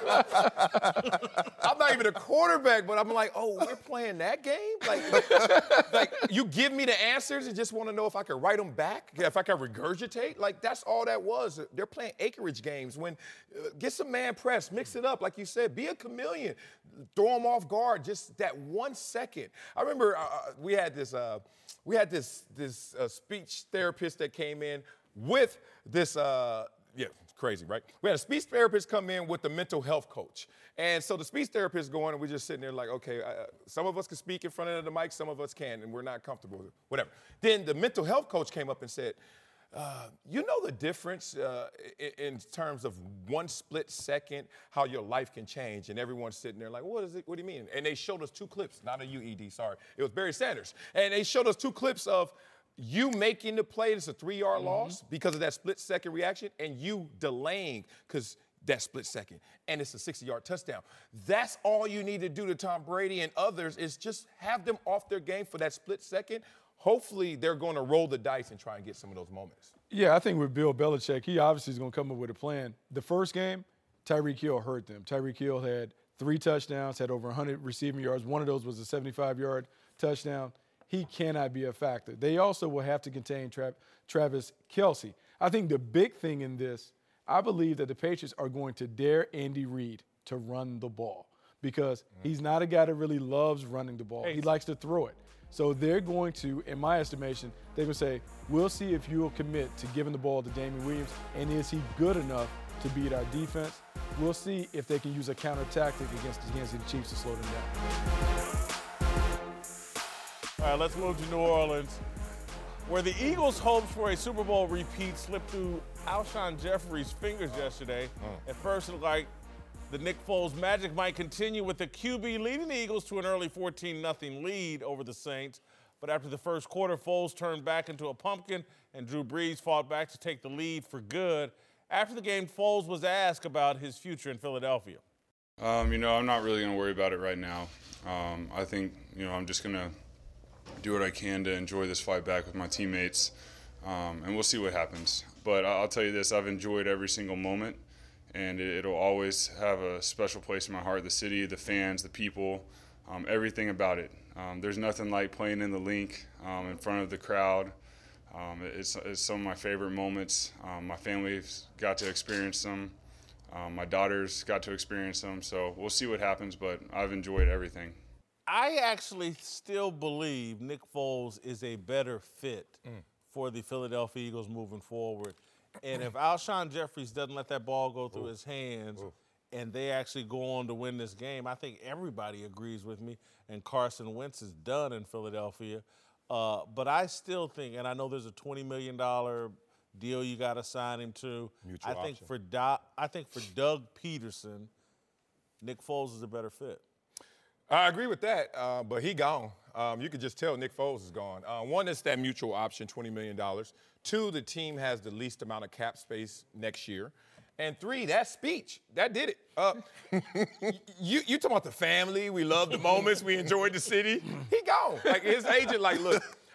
I'm not even a quarterback, but I'm like, oh, we're playing that game? Like, like you give me the answers and just want to know if I can write them back, if I can regurgitate. Like, that's all that was. They're playing acreage games. When uh, get some man press, mix it up. Like you said, be a chameleon. Throw them off guard just that one second. I remember uh, we had this, uh, we had this, this uh, speech therapist that came in with this, uh, yeah, crazy, right? We had a speech therapist come in with the mental health coach. And so the speech therapist going, and we're just sitting there like, okay, uh, some of us can speak in front of the mic, some of us can't, and we're not comfortable with it, whatever. Then the mental health coach came up and said, uh, you know the difference uh, in, in terms of one split second, how your life can change? And everyone's sitting there like, what is it? What do you mean? And they showed us two clips, not a U E D, sorry. It was Barry Sanders. And they showed us two clips of you making the play, it's a three-yard mm-hmm. loss because of that split-second reaction, and you delaying because that split second, and it's a sixty-yard touchdown. That's all you need to do to Tom Brady and others is just have them off their game for that split second. Hopefully, they're going to roll the dice and try and get some of those moments. Yeah, I think with Bill Belichick, he obviously is going to come up with a plan. The first game, Tyreek Hill hurt them. Tyreek Hill had three touchdowns, had over one hundred receiving yards. One of those was a seventy-five-yard touchdown. He cannot be a factor. They also will have to contain Tra- Travis Kelce. I think the big thing in this, I believe that the Patriots are going to dare Andy Reid to run the ball because mm-hmm. he's not a guy that really loves running the ball. Hey. He likes to throw it. So they're going to, in my estimation, they're going to say, we'll see if you'll commit to giving the ball to Damien Williams, and is he good enough to beat our defense? We'll see if they can use a counter tactic against the Kansas City Chiefs to slow them down. All right, let's move to New Orleans, where the Eagles' hopes for a Super Bowl repeat slipped through Alshon Jeffrey's fingers yesterday. Mm. At first, it looked like the Nick Foles magic might continue with the Q B leading the Eagles to an early fourteen nothing lead over the Saints. But after the first quarter, Foles turned back into a pumpkin, and Drew Brees fought back to take the lead for good. After the game, Foles was asked about his future in Philadelphia. Um, you know, I'm not really going to worry about it right now. Um, I think, you know, I'm just going to do what I can to enjoy this fight back with my teammates, um, and we'll see what happens. But I'll tell you this, I've enjoyed every single moment, and it'll always have a special place in my heart, the city, the fans, the people, um, everything about it. Um, there's nothing like playing in the Link um, in front of the crowd. Um, it's, it's some of my favorite moments. Um, my family's got to experience them. Um, my daughters got to experience them. So we'll see what happens, but I've enjoyed everything. I actually still believe Nick Foles is a better fit mm. for the Philadelphia Eagles moving forward. And if Alshon Jeffries doesn't let that ball go through Ooh. his hands Ooh. and they actually go on to win this game, I think everybody agrees with me, and Carson Wentz is done in Philadelphia. Uh, but I still think, and I know there's a twenty million dollars deal you got to sign him to. Mutual I think option. for Do- I think for Doug Peterson, Nick Foles is a better fit. I agree with that, uh, but he gone. Um, you could just tell Nick Foles is gone. Uh, one, is that mutual option, twenty million dollars. Two, the team has the least amount of cap space next year. And three, that speech, that did it. Uh, you you talking about the family, we love the moments, we enjoyed the city. He gone. Like his agent, like, look,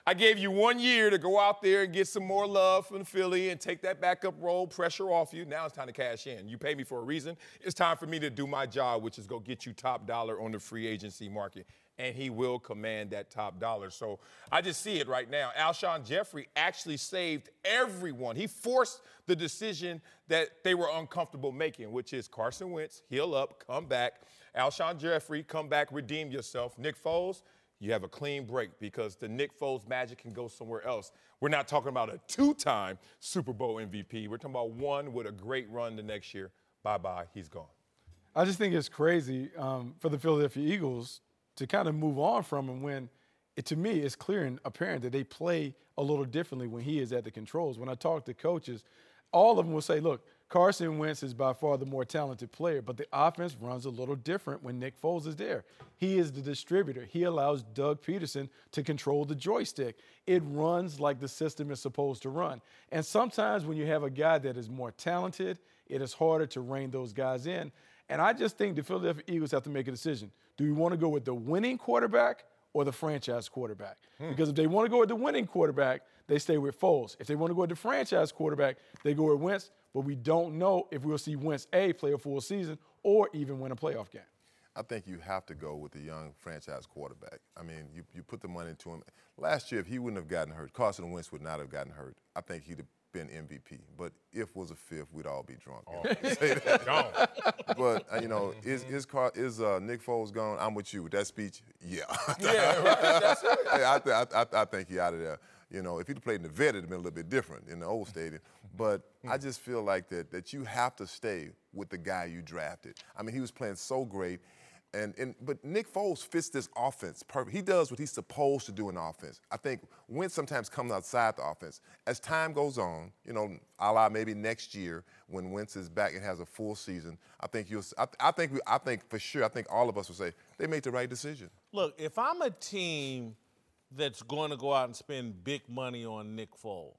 I gave you one year to go out there and get some more love from Philly and take that backup role, pressure off you. Now it's time to cash in. You pay me for a reason. It's time for me to do my job, which is go get you top dollar on the free agency market. And he will command that top dollar. So I just see it right now. Alshon Jeffrey actually saved everyone. He forced the decision that they were uncomfortable making, which is Carson Wentz, heal up, come back. Alshon Jeffrey, come back, redeem yourself. Nick Foles, you have a clean break because the Nick Foles magic can go somewhere else. We're not talking about a two-time Super Bowl M V P. We're talking about one with a great run the next year. Bye-bye, he's gone. I just think it's crazy um, for the Philadelphia Eagles to kind of move on from him when, it, to me, it's clear and apparent that they play a little differently when he is at the controls. When I talk to coaches, all of them will say, look, Carson Wentz is by far the more talented player, but the offense runs a little different when Nick Foles is there. He is the distributor. He allows Doug Peterson to control the joystick. It runs like the system is supposed to run. And sometimes when you have a guy that is more talented, it is harder to rein those guys in. And I just think the Philadelphia Eagles have to make a decision. Do we want to go with the winning quarterback or the franchise quarterback? Hmm. Because if they want to go with the winning quarterback, they stay with Foles. If they want to go with the franchise quarterback, they go with Wentz. But we don't know if we'll see Wentz, A, play a full season or even win a playoff game. I think you have to go with the young franchise quarterback. I mean, you, you put the money into him. Last year, if he wouldn't have gotten hurt, Carson Wentz would not have gotten hurt. I think he'd have been M V P. But if was a fifth, we'd all be drunk. Oh. Say that. Gone. But, uh, you know, is is, Car- is uh, Nick Foles gone? I'm with you. With that speech, yeah. Yeah, right. That's it. I, th- I, I, I think he's out of there. You know, if he'd played in the vet, it'd have been a little bit different in the old stadium. But I just feel like that that you have to stay with the guy you drafted. I mean, he was playing so great. And, and but Nick Foles fits this offense perfect. He does what he's supposed to do in offense. I think Wentz sometimes comes outside the offense. As time goes on, you know, a la maybe next year when Wentz is back and has a full season, I think you'll. I, I think we, I think for sure. I think all of us will say they made the right decision. Look, if I'm a team that's going to go out and spend big money on Nick Foles,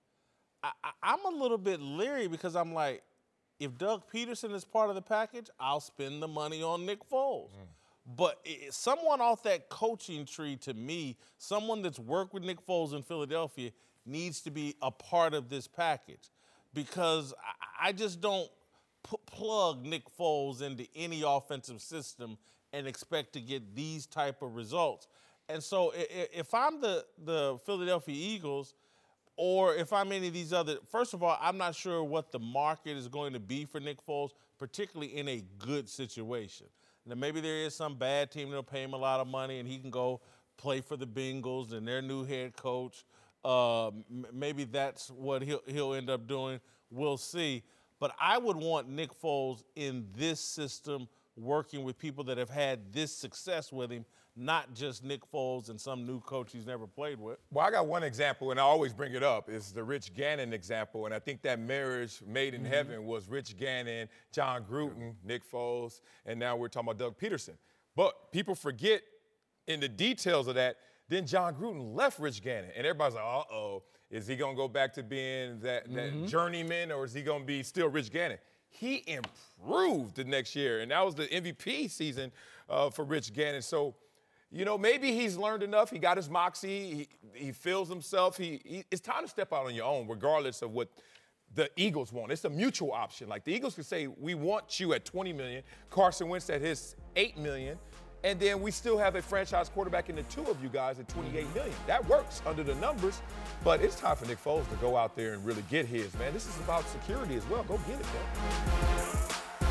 I, I, I'm a little bit leery because I'm like, if Doug Peterson is part of the package, I'll spend the money on Nick Foles. Mm. But it, someone off that coaching tree, to me, someone that's worked with Nick Foles in Philadelphia needs to be a part of this package because I, I just don't p- plug Nick Foles into any offensive system and expect to get these type of results. And so if, if I'm the, the Philadelphia Eagles, or if I'm any of these other, first of all, I'm not sure what the market is going to be for Nick Foles, particularly in a good situation. Now, maybe there is some bad team that'll pay him a lot of money and he can go play for the Bengals and their new head coach. Uh, m- maybe that's what he'll, he'll end up doing. We'll see. But I would want Nick Foles in this system working with people that have had this success with him, not just Nick Foles and some new coach he's never played with. Well, I got one example, and I always bring it up, is the Rich Gannon example, and I think that marriage made in mm-hmm. heaven was Rich Gannon, John Gruden, Nick Foles, and now we're talking about Doug Peterson. But people forget in the details of that, then John Gruden left Rich Gannon, and everybody's like, uh-oh, is he going to go back to being that, that mm-hmm. journeyman, or is he going to be still Rich Gannon? He improved the next year, and that was the M V P season uh, for Rich Gannon. So, you know, maybe he's learned enough. He got his moxie. He, he feels himself. He, he It's time to step out on your own, regardless of what the Eagles want. It's a mutual option. Like, the Eagles could say, we want you at twenty million dollars, Carson Wentz at his eight million dollars, and then we still have a franchise quarterback in the two of you guys at twenty-eight million dollars. That works under the numbers, but it's time for Nick Foles to go out there and really get his, man. This is about security as well. Go get it, man.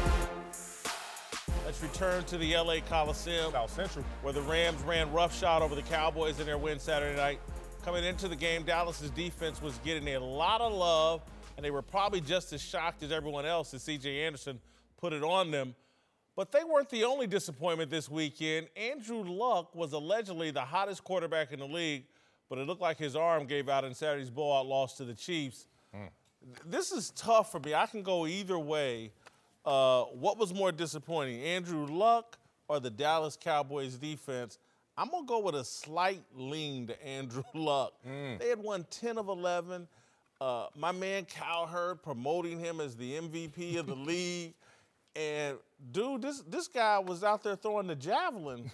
Let's return to the L A Coliseum, South Central, where the Rams ran roughshod over the Cowboys in their win Saturday night. Coming into the game, Dallas's defense was getting a lot of love, and they were probably just as shocked as everyone else as C J Anderson put it on them. But they weren't the only disappointment this weekend. Andrew Luck was allegedly the hottest quarterback in the league, but it looked like his arm gave out in Saturday's blowout loss to the Chiefs. Mm. This is tough for me. I can go either way. Uh, what was more disappointing, Andrew Luck or the Dallas Cowboys defense? I'm going to go with a slight lean to Andrew Luck. Mm. They had won ten of eleven. Uh, my man Cowherd promoting him as the M V P of the league. And dude, this this guy was out there throwing the javelin.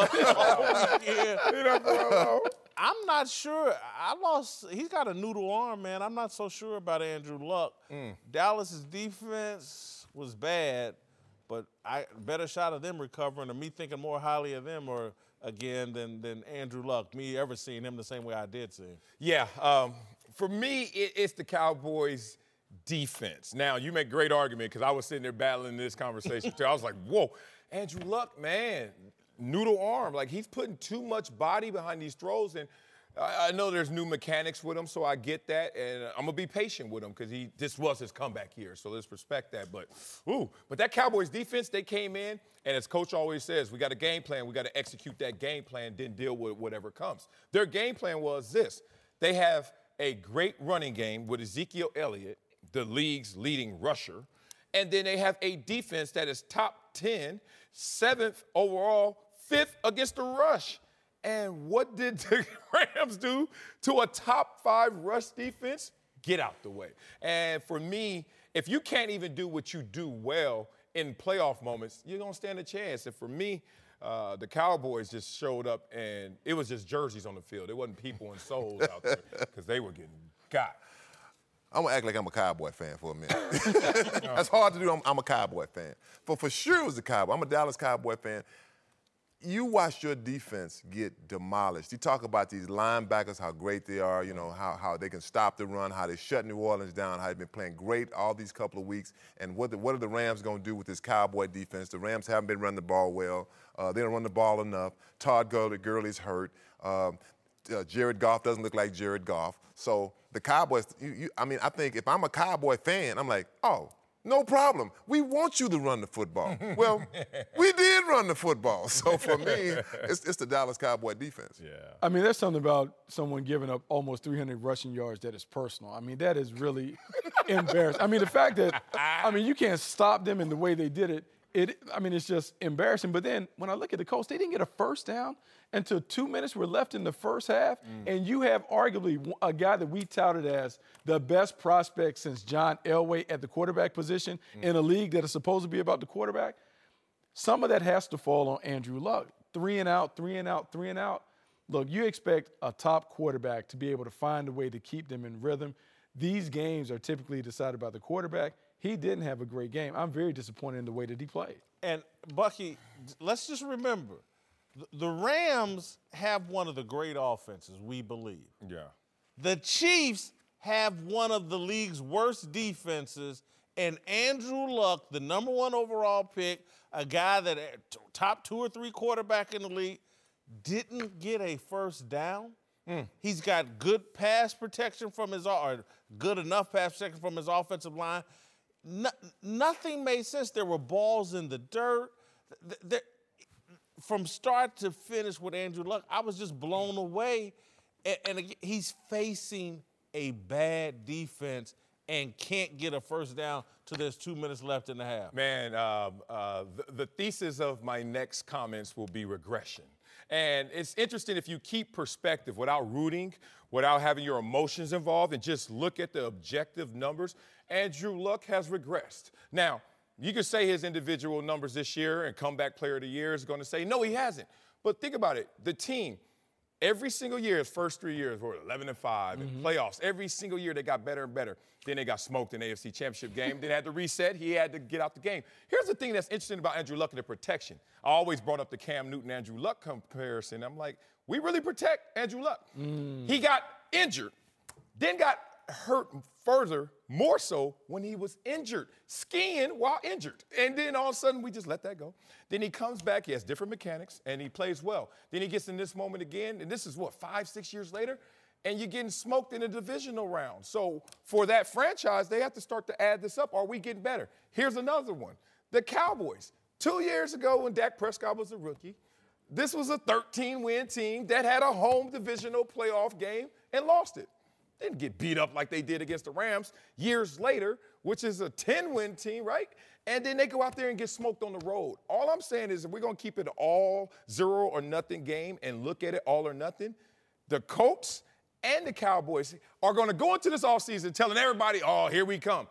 uh, yeah. I'm not sure. I lost. He's got a noodle arm, man. I'm not so sure about Andrew Luck. Mm. Dallas's defense was bad, but I better shot of them recovering, or me thinking more highly of them, or again than than Andrew Luck. Me ever seeing him the same way I did see him. Yeah. Um, for me, it, it's the Cowboys' defense. Now, you make a great argument because I was sitting there battling this conversation too. I was like, whoa, Andrew Luck, man, noodle arm. Like, he's putting too much body behind these throws. And I, I know there's new mechanics with him, so I get that. And I'm going to be patient with him because he this was his comeback year. So let's respect that. But, ooh, but that Cowboys defense, they came in, and as Coach always says, we got a game plan. We got to execute that game plan, then deal with whatever comes. Their game plan was this. They have a great running game with Ezekiel Elliott, the league's leading rusher, and then they have a defense that is top ten, seventh overall, fifth against the rush. And what did the Rams do to a top five rush defense? Get out the way. And for me, if you can't even do what you do well in playoff moments, you're going to stand a chance. And for me, uh, the Cowboys just showed up, and it was just jerseys on the field. It wasn't people and souls out there because they were getting got. I'm going to act like I'm a Cowboy fan for a minute. That's hard to do. I'm, I'm a Cowboy fan. But for sure it was a Cowboy. I'm a Dallas Cowboy fan. You watched your defense get demolished. You talk about these linebackers, how great they are, you know, how, how they can stop the run, how they shut New Orleans down, how they've been playing great all these couple of weeks. And what, the, what are the Rams going to do with this Cowboy defense? The Rams haven't been running the ball well. Uh, they don't run the ball enough. Todd Gurley, Gurley's hurt. Um, uh, Jared Goff doesn't look like Jared Goff. So the Cowboys, you, you, I mean, I think if I'm a Cowboy fan, I'm like, oh, no problem. We want you to run the football. Well, we did run the football. So for me, it's, it's the Dallas Cowboy defense. Yeah. I mean, there's something about someone giving up almost three hundred rushing yards that is personal. I mean, that is really embarrassing. I mean, the fact that, I mean, you can't stop them in the way they did it. It, I mean, it's just embarrassing. But then when I look at the Colts, they didn't get a first down until two minutes were left in the first half. Mm. And you have arguably a guy that we touted as the best prospect since John Elway at the quarterback position mm. in a league that is supposed to be about the quarterback. Some of that has to fall on Andrew Luck. Three and out, three and out, three and out. Look, you expect a top quarterback to be able to find a way to keep them in rhythm. These games are typically decided by the quarterback. He didn't have a great game. I'm very disappointed in the way that he played. And, Bucky, let's just remember, the Rams have one of the great offenses, we believe. Yeah. The Chiefs have one of the league's worst defenses, and Andrew Luck, the number one overall pick, a guy that top two or three quarterback in the league, didn't get a first down. Mm. He's got good pass protection from his, or good enough pass protection from his offensive line. No, nothing made sense. There were balls in the dirt. There, from start to finish with Andrew Luck, I was just blown away. And, and again, he's facing a bad defense and can't get a first down till there's two minutes left in the half. Man, uh, uh, the, the thesis of my next comments will be regression. And it's interesting if you keep perspective without rooting, without having your emotions involved, and just look at the objective numbers. Andrew Luck has regressed. Now, you could say his individual numbers this year and comeback player of the year is going to say, no, he hasn't. But think about it. The team, every single year, his first three years were eleven and five mm-hmm. in playoffs. Every single year they got better and better. Then they got smoked in the A F C Championship game. Then had to reset. He had to get out the game. Here's the thing that's interesting about Andrew Luck and the protection. I always brought up the Cam Newton-Andrew Luck comparison. I'm like, we really protect Andrew Luck. Mm. He got injured, then got hurt further, more so when he was injured, skiing while injured. And then all of a sudden, we just let that go. Then he comes back, he has different mechanics, and he plays well. Then he gets in this moment again, and this is what, five, six years later? And you're getting smoked in a divisional round. So for that franchise, they have to start to add this up. Are we getting better? Here's another one. The Cowboys. Two years ago when Dak Prescott was a rookie, this was a thirteen-win team that had a home divisional playoff game and lost it. Didn't get beat up like they did against the Rams years later, which is a ten-win team, right? And then they go out there and get smoked on the road. All I'm saying is if we're going to keep it all zero or nothing game and look at it all or nothing, the Colts and the Cowboys are going to go into this offseason telling everybody, oh, here we come.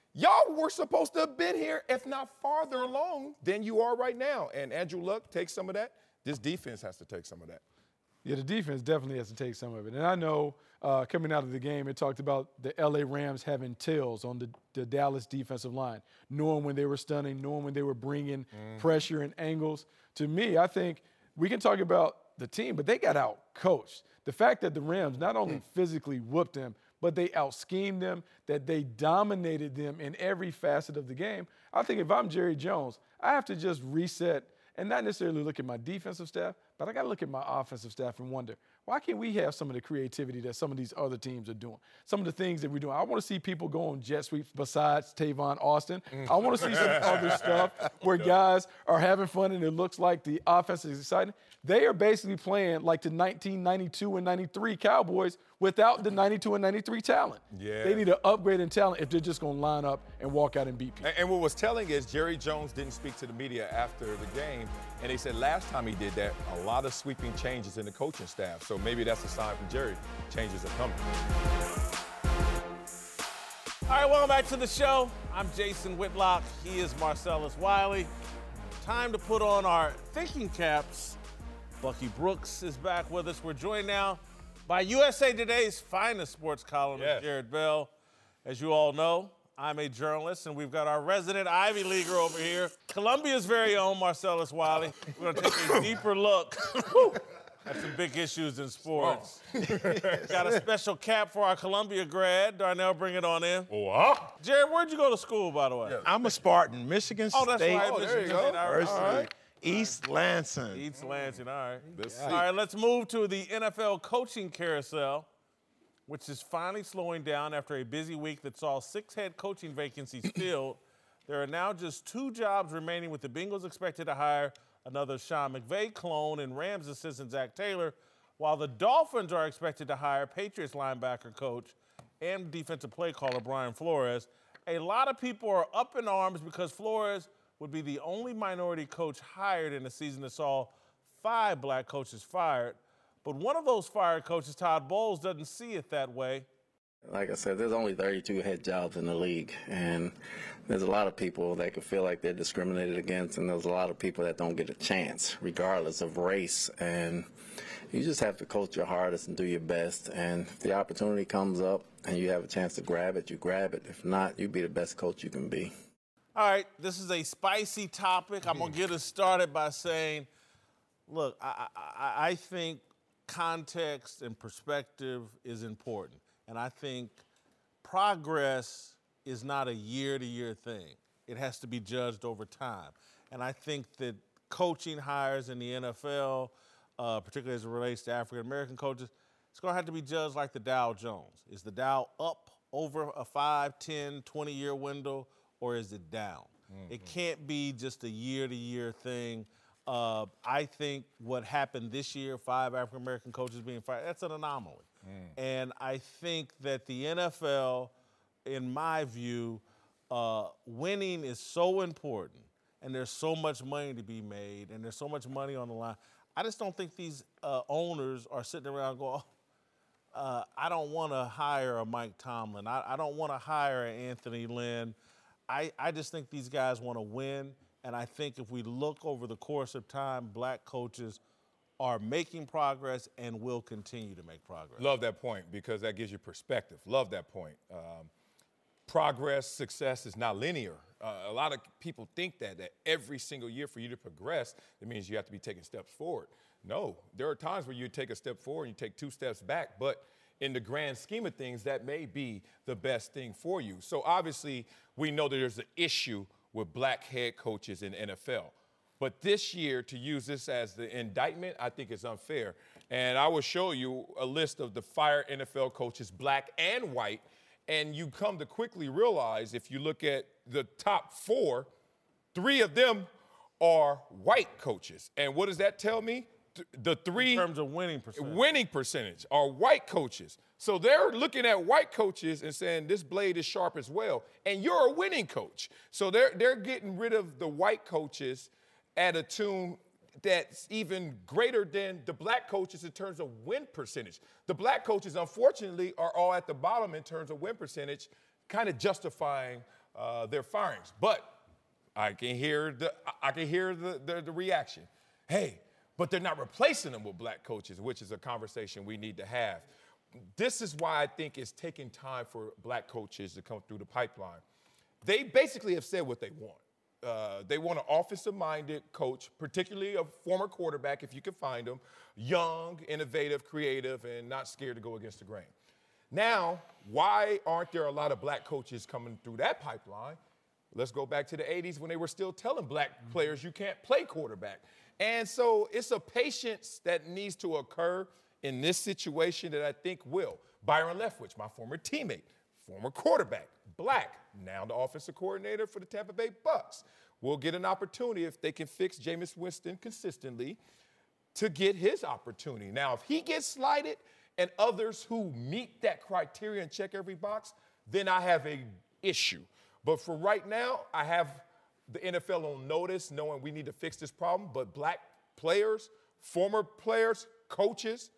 Y'all were supposed to have been here, if not farther along than you are right now. And Andrew Luck takes some of that. This defense has to take some of that. Yeah, the defense definitely has to take some of it. And I know uh, coming out of the game, it talked about the L A Rams having tails on the, the Dallas defensive line, knowing when they were stunning, knowing when they were bringing mm. pressure and angles. To me, I think we can talk about the team, but they got out coached. The fact that the Rams not only mm. physically whooped them, but they out-schemed them, that they dominated them in every facet of the game. I think if I'm Jerry Jones, I have to just reset and not necessarily look at my defensive staff, but I got to look at my offensive staff and wonder, why can't we have some of the creativity that some of these other teams are doing? Some of the things that we're doing. I want to see people go on jet sweeps besides Tavon Austin. I want to see some other stuff where guys are having fun and it looks like the offense is exciting. They are basically playing like the nineteen ninety-two and ninety-three Cowboys without the ninety-two and ninety-three talent. Yeah. They need to upgrade in talent if they're just going to line up and walk out and beat people. And, and what was telling is Jerry Jones didn't speak to the media after the game, and they said last time he did that, a lot of sweeping changes in the coaching staff. So maybe that's a sign from Jerry. Changes are coming. All right, welcome back to the show. I'm Jason Whitlock. He is Marcellus Wiley. Time to put on our thinking caps. Bucky Brooks is back with us. We're joined now by U S A Today's finest sports columnist, yes. Jared Bell. As you all know, I'm a journalist, and we've got our resident Ivy Leaguer over here, Columbia's very own Marcellus Wiley. We're going to take a deeper look at some big issues in sports. Got a special cap for our Columbia grad. Darnell, bring it on in. What? Jared, where'd you go to school, by the way? Yeah. I'm a Spartan, Michigan State. Oh, that's right, oh, Michigan there you State. go. All right. All right. East Lansing. East Lansing, all right. Let's All see. right, let's move to the N F L coaching carousel, which is finally slowing down after a busy week that saw six head coaching vacancies filled. There are now just two jobs remaining, with the Bengals expected to hire another Sean McVay clone and Rams assistant Zach Taylor, while the Dolphins are expected to hire Patriots linebacker coach and defensive play caller Brian Flores. A lot of people are up in arms because Flores would be the only minority coach hired in a season that saw five black coaches fired. But one of those fired coaches, Todd Bowles, doesn't see it that way. Like I said, there's only thirty-two head jobs in the league, and there's a lot of people that could feel like they're discriminated against, and there's a lot of people that don't get a chance, regardless of race. And you just have to coach your hardest and do your best, and if the opportunity comes up and you have a chance to grab it, you grab it. If not, you be the best coach you can be. All right, this is a spicy topic. I'm going to get us started by saying, look, I, I, I think context and perspective is important. And I think progress is not a year-to-year thing. It has to be judged over time. And I think that coaching hires in the N F L, uh, particularly as it relates to African-American coaches, it's going to have to be judged like the Dow Jones. Is the Dow up over a five, ten, twenty-year window, or is it down? Mm-hmm. It can't be just a year-to-year thing. Uh, I think what happened this year, five African-American coaches being fired, that's an anomaly. Mm. And I think that the N F L, in my view, uh, winning is so important, and there's so much money to be made, and there's so much money on the line. I just don't think these uh, owners are sitting around going, oh, uh, I don't want to hire a Mike Tomlin. I, I don't want to hire an Anthony Lynn. I, I just think these guys want to win, and I think if we look over the course of time, black coaches are making progress and will continue to make progress. Love that point, because that gives you perspective. Love that point. Um, progress, success is not linear. Uh, a lot of people think that, that every single year for you to progress, it means you have to be taking steps forward. No, there are times where you take a step forward and you take two steps back, but in the grand scheme of things, that may be the best thing for you. So obviously, we know that there's an issue with black head coaches in the N F L. But this year, to use this as the indictment, I think is unfair. And I will show you a list of the fired N F L coaches, black and white, and you come to quickly realize if you look at the top four, three of them are white coaches. And what does that tell me? The three in terms of winning percentage. Winning percentage are white coaches. So they're looking at white coaches and saying this blade is sharp as well. And you're a winning coach. So they're they're getting rid of the white coaches at a tune that's even greater than the black coaches in terms of win percentage. The black coaches, unfortunately, are all at the bottom in terms of win percentage, kind of justifying uh, their firings. But I can hear the I can hear the, the, the reaction. Hey, but they're not replacing them with black coaches, which is a conversation we need to have. This is why I think it's taking time for black coaches to come through the pipeline. They basically have said what they want. Uh, they want an offensive-minded coach, particularly a former quarterback, if you can find them, young, innovative, creative, and not scared to go against the grain. Now, why aren't there a lot of black coaches coming through that pipeline? Let's go back to the eighties when they were still telling black mm-hmm. players you can't play quarterback. And so it's a patience that needs to occur in this situation that I think will. Byron Leftwich, my former teammate, former quarterback, black, now the offensive coordinator for the Tampa Bay Bucks, will get an opportunity if they can fix Jameis Winston consistently to get his opportunity. Now, if he gets slighted and others who meet that criteria and check every box, then I have an issue. But for right now, I have the N F L on notice, knowing we need to fix this problem. But black players, former players, coaches,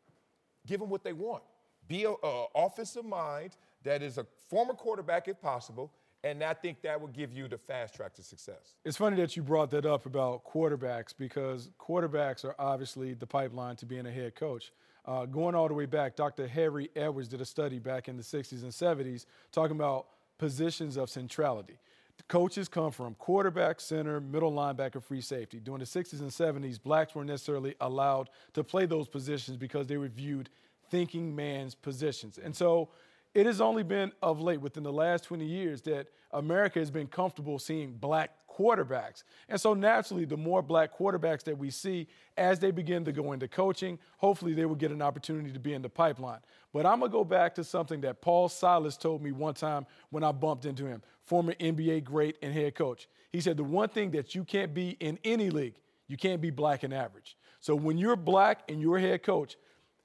give them what they want. Be an offensive mind that is a former quarterback if possible, and I think that will give you the fast track to success. It's funny that you brought that up about quarterbacks, because quarterbacks are obviously the pipeline to being a head coach. Uh, going all the way back, Doctor Harry Edwards did a study back in the sixties and seventies talking about positions of centrality. The coaches come from quarterback, center, middle linebacker, free safety. During the sixties and seventies, blacks weren't necessarily allowed to play those positions because they were viewed thinking man's positions. And so it has only been of late, within the last twenty years, that America has been comfortable seeing black quarterbacks. And so naturally, the more black quarterbacks that we see as they begin to go into coaching, hopefully they will get an opportunity to be in the pipeline. But I'm going to go back to something that Paul Silas told me one time when I bumped into him, former N B A great and head coach. He said the one thing that you can't be in any league, you can't be black and average. So when you're black and you're a head coach,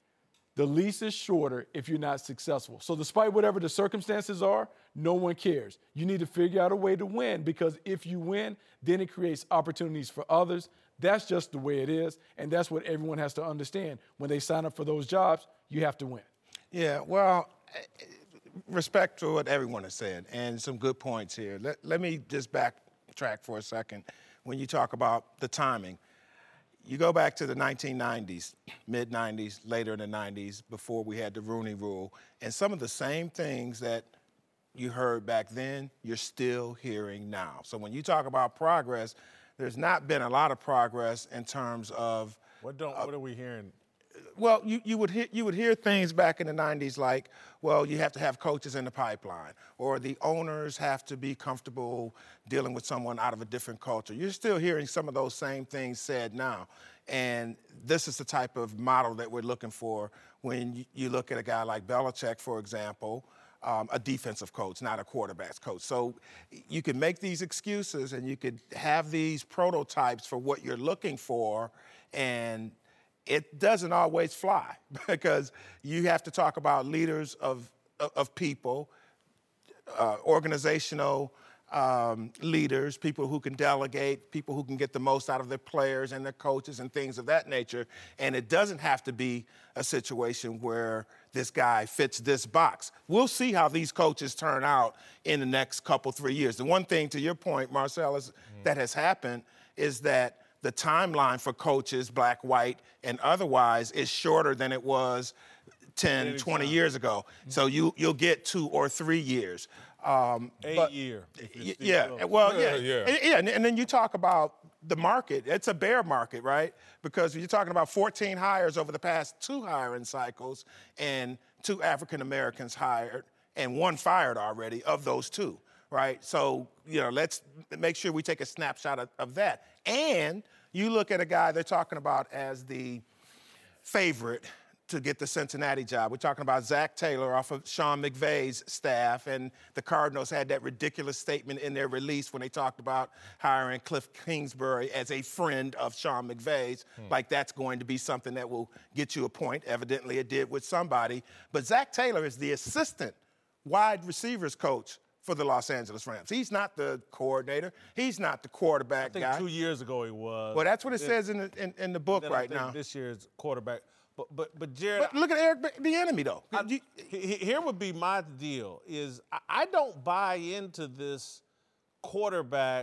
the leash is shorter if you're not successful. So despite whatever the circumstances are, no one cares. You need to figure out a way to win, because if you win, then it creates opportunities for others. That's just the way it is, and that's what everyone has to understand. When they sign up for those jobs, you have to win. Yeah, well, respect to what everyone has said, and some good points here. Let, let me just backtrack for a second. When you talk about the timing, you go back to the nineteen nineties, mid nineties, later in the nineties, before we had the Rooney Rule, and some of the same things that you heard back then, you're still hearing now. So when you talk about progress, there's not been a lot of progress in terms of what don't uh, what are we hearing? Well, you, you would hear you would hear things back in the nineties like, well, you have to have coaches in the pipeline, or the owners have to be comfortable dealing with someone out of a different culture. You're still hearing some of those same things said now. And this is the type of model that we're looking for when you, you look at a guy like Belichick, for example, um, a defensive coach, not a quarterback's coach. So you can make these excuses and you could have these prototypes for what you're looking for, and it doesn't always fly, because you have to talk about leaders of, of people, uh, organizational um, leaders, people who can delegate, people who can get the most out of their players and their coaches and things of that nature. And it doesn't have to be a situation where this guy fits this box. We'll see how these coaches turn out in the next couple, three years. The one thing, to your point, Marcel, is mm. that has happened is that the timeline for coaches, black, white, and otherwise, is shorter than it was ten, twenty years ago. Mm-hmm. So you, you'll get two or three years. Um, Eight but, year. Yeah, well, yeah. Yeah, yeah. yeah. And, and then you talk about the market. It's a bear market, right? Because you're talking about fourteen hires over the past two hiring cycles, and two African Americans hired and one fired already of those two. Right? So, you know, let's make sure we take a snapshot of, of that. And you look at a guy they're talking about as the favorite to get the Cincinnati job. We're talking about Zach Taylor off of Sean McVay's staff, and the Cardinals had that ridiculous statement in their release when they talked about hiring Cliff Kingsbury as a friend of Sean McVay's, hmm. like that's going to be something that will get you a point. Evidently it did with somebody. But Zach Taylor is the assistant wide receivers coach for the Los Angeles Rams. He's not the coordinator. He's not the quarterback I think guy. two years ago he was. Well, that's what it then, says in the, in, in the book right I think now. This year's quarterback. But but but Jared, But look at Eric Bieniemy though. I, he- he- here would be my deal: is I, I don't buy into this quarterback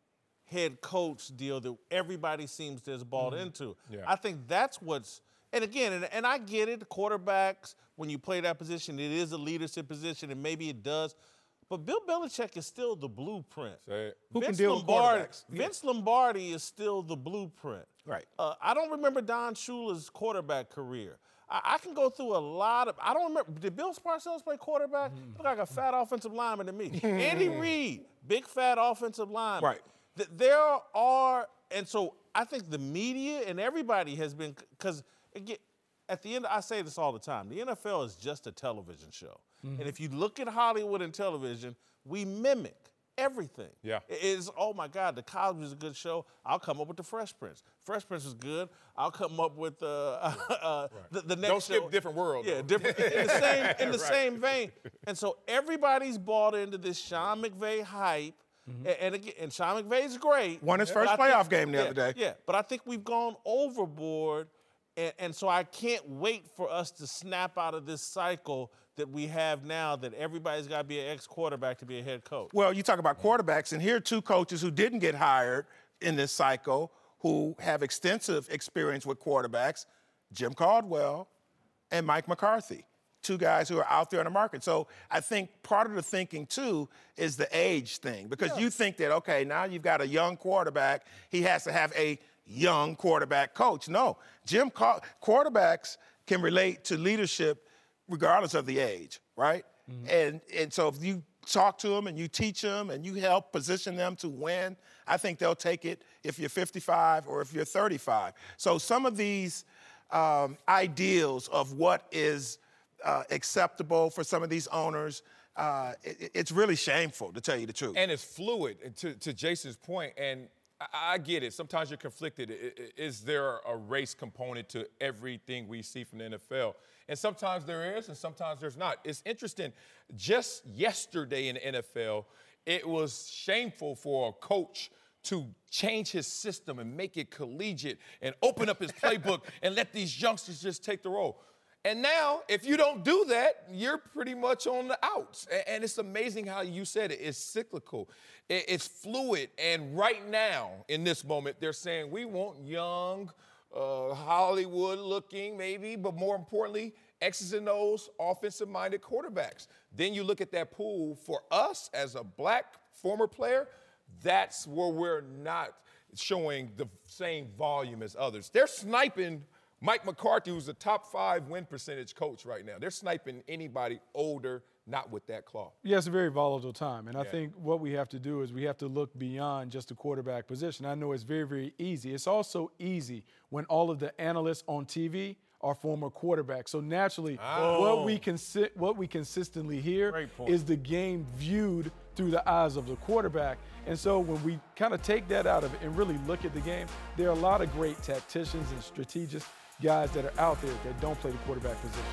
head coach deal that everybody seems to have bought into. Yeah. I think that's what's. And again, and, and I get it. Quarterbacks, when you play that position, it is a leadership position, and maybe it does. But Bill Belichick is still the blueprint. Say it. Who can Vince deal with Lombardi, quarterbacks? Vince Lombardi is still the blueprint. Right. Uh, I don't remember Don Shula's quarterback career. I, I can go through a lot of. I don't remember. Did Bill Parcells play quarterback? Mm-hmm. Look like a fat offensive lineman to me. Andy Reid, big fat offensive lineman. Right. Th- there are, and so I think the media and everybody has been, because again, at the end, I say this all the time. The N F L is just a television show. Mm-hmm. And if you look at Hollywood and television, we mimic everything. Yeah. It is, oh my God, the college was a good show. I'll come up with the Fresh Prince. Fresh Prince was good. I'll come up with uh, uh, the, the next Don't skip show. different world, Yeah, though. different in the same in the Right. same vein. And so everybody's bought into this Sean McVay hype. And, and again, and Sean McVay's great. Won his but first I think- playoff game the yeah, other day. Yeah, but I think we've gone overboard. And, and so I can't wait for us to snap out of this cycle that we have now that everybody's got to be an ex-quarterback to be a head coach. Well, you talk about quarterbacks, and here are two coaches who didn't get hired in this cycle who have extensive experience with quarterbacks, Jim Caldwell and Mike McCarthy, two guys who are out there in the market. So I think part of the thinking, too, is the age thing, because you think that, okay, now you've got a young quarterback, he has to have a young quarterback coach. No, Jim Cal- quarterbacks can relate to leadership regardless of the age, right? Mm-hmm. And and so if you talk to them and you teach them and you help position them to win, I think they'll take it if you're fifty-five or if you're thirty-five. So some of these um, ideals of what is uh, acceptable for some of these owners, uh, it, it's really shameful, to tell you the truth. And it's fluid, and to, to Jason's point, and I, I get it. Sometimes you're conflicted. I- I- Is there a race component to everything we see from the N F L? And sometimes there is, and sometimes there's not. It's interesting. Just yesterday in the N F L, it was shameful for a coach to change his system and make it collegiate and open up his playbook and let these youngsters just take the role. And now, if you don't do that, you're pretty much on the outs. A- And it's amazing how you said it. It's cyclical. I- It's fluid. And right now, in this moment, they're saying we want young, uh, Hollywood-looking maybe, but more importantly, X's and O's, offensive-minded quarterbacks. Then you look at that pool. For us as a black former player, that's where we're not showing the same volume as others. They're sniping Mike McCarthy, who's the top five win percentage coach right now. They're sniping anybody older, not with that claw. Yeah, it's a very volatile time. And I Yeah. think what we have to do is we have to look beyond just the quarterback position. I know it's very, very easy. It's also easy when all of the analysts on T V are former quarterbacks. So naturally, what we consi- what we consistently hear Great point. is the game viewed through the eyes of the quarterback. And so when we kind of take that out of it and really look at the game, there are a lot of great tacticians and strategists, guys that are out there that don't play the quarterback position.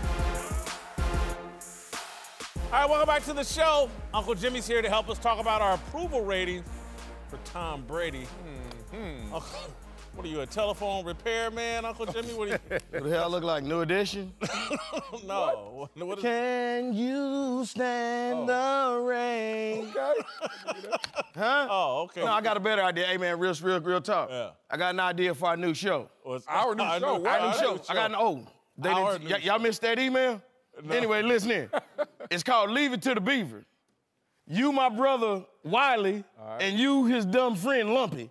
All right, welcome back to the show. Uncle Jimmy's here to help us talk about our approval ratings for Tom Brady. Hmm. Uncle, what are you, a telephone repairman, Uncle Jimmy? What are you? What the hell look like? New edition? No. What, what is, Can you stand Oh. the rain? Okay. Huh? oh, okay. No, I got a better idea. Hey, man, real, real, real talk. Yeah. I got an idea for our new show. Well, it's- Our new I show. knew- What? Our new Our show. new I got an, oh. They Our didn't, new y- y'all missed that email? Anyway, listen in. It's called Leave It to the Beaver. You, my brother, Wiley, and you, his dumb friend, Lumpy.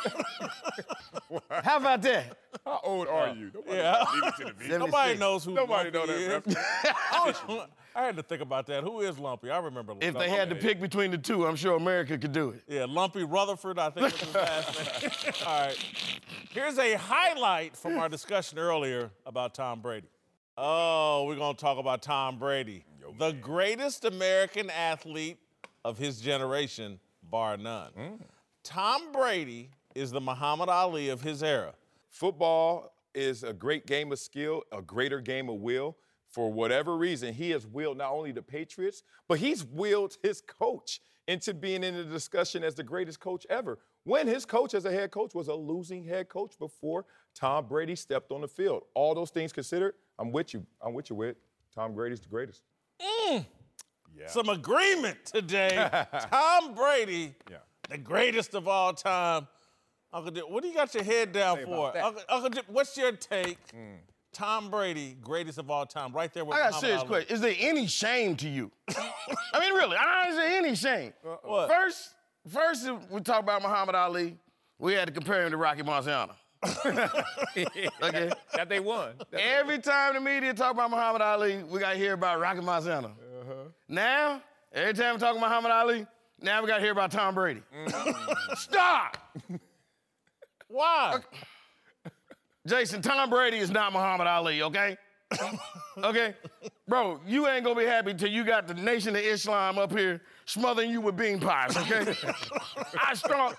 How about that? How old are you? Nobody Yeah. leave it to the beat. Nobody seventy-six. knows who Nobody Lumpy know that is. reference. I had to think about that. Who is Lumpy? I remember If Lumpy. they had to pick between the two, I'm sure America could do it. Yeah, Lumpy Rutherford, I think was his last name. All right. Here's a highlight from our discussion earlier about Tom Brady. Oh, we're going to talk about Tom Brady, the greatest American athlete of his generation, bar none. Tom Brady is the Muhammad Ali of his era. Football is a great game of skill, a greater game of will. For whatever reason, he has willed not only the Patriots, but he's willed his coach into being in the discussion as the greatest coach ever. when his coach as a head coach was a losing head coach before Tom Brady stepped on the field. All those things considered, I'm with you. I'm with you, Whit. Tom Brady's the greatest. Mm. Yeah. Some agreement today. Tom Brady, yeah. the greatest of all time. Uncle Dip, what do you got your head down Say for? about that. Uncle, Uncle Dip, what's your take? Mm. Tom Brady, greatest of all time, right there with I got a Muhammad serious Ali. question. Is there any shame to you? I mean, really, is there any shame? What? First, first we talk about Muhammad Ali. We had to compare him to Rocky Marciano. Okay. That they won. That Every time the media talk about Muhammad Ali, we got to hear about Rocky Marciano. Uh-huh. Now, every time we talk about Muhammad Ali, now we got to hear about Tom Brady. Mm. Stop! Why? Okay. Jason, Tom Brady is not Muhammad Ali, okay? Okay? Bro, you ain't gonna be happy till you got the Nation of Islam up here smothering you with bean pies, okay? I strong.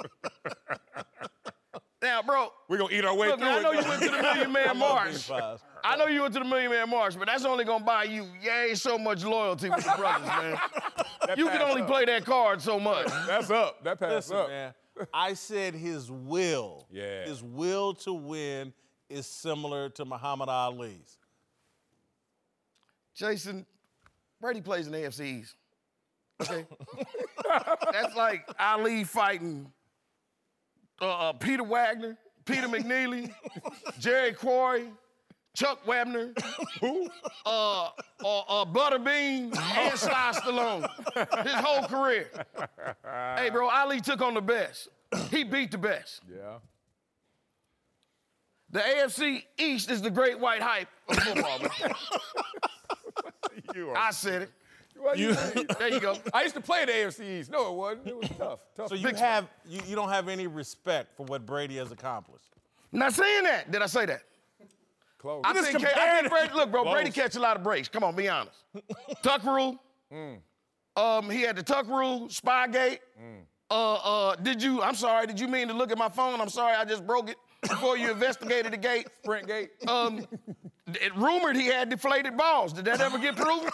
Now, bro. We're gonna eat our way look, through I it. know you went to the Million Man March. pies. I know you went to the Million Man March, but that's only gonna buy you yay so much loyalty with the brothers, man. You can only up. play that card so much. That's up. That pass Listen, up. man, I said his will, Yeah. his will to win is similar to Muhammad Ali's. Jason, Brady plays in the A F C East. Okay? That's like Ali fighting uh, uh, Peter Wagner, Peter McNeely, Jerry Quarry, Chuck Webner, who? Uh, uh, uh, Butterbean, and Sly Stallone. His whole career. Hey, bro, Ali took on the best. He beat the best. Yeah. The A F C East is the great white hype of football, man. You are. I said it. Well, you, There you go. I used to play in the A F C East. No, it wasn't. It was tough. Tough. So you have you, you don't have any respect for what Brady has accomplished. Not saying that. Did I say that? Close. I just think, I comparing think Brady, look, bro, Close. Brady catch a lot of breaks. Come on, be honest. Tuck rule. Mm. Um, he had the tuck rule, Spygate. Mm. Uh, uh, did you, I'm sorry, did you mean to look at my phone? I'm sorry, I just broke it before you investigated the gate. Sprint gate. Um, it rumored he had deflated balls. Did that ever get proven?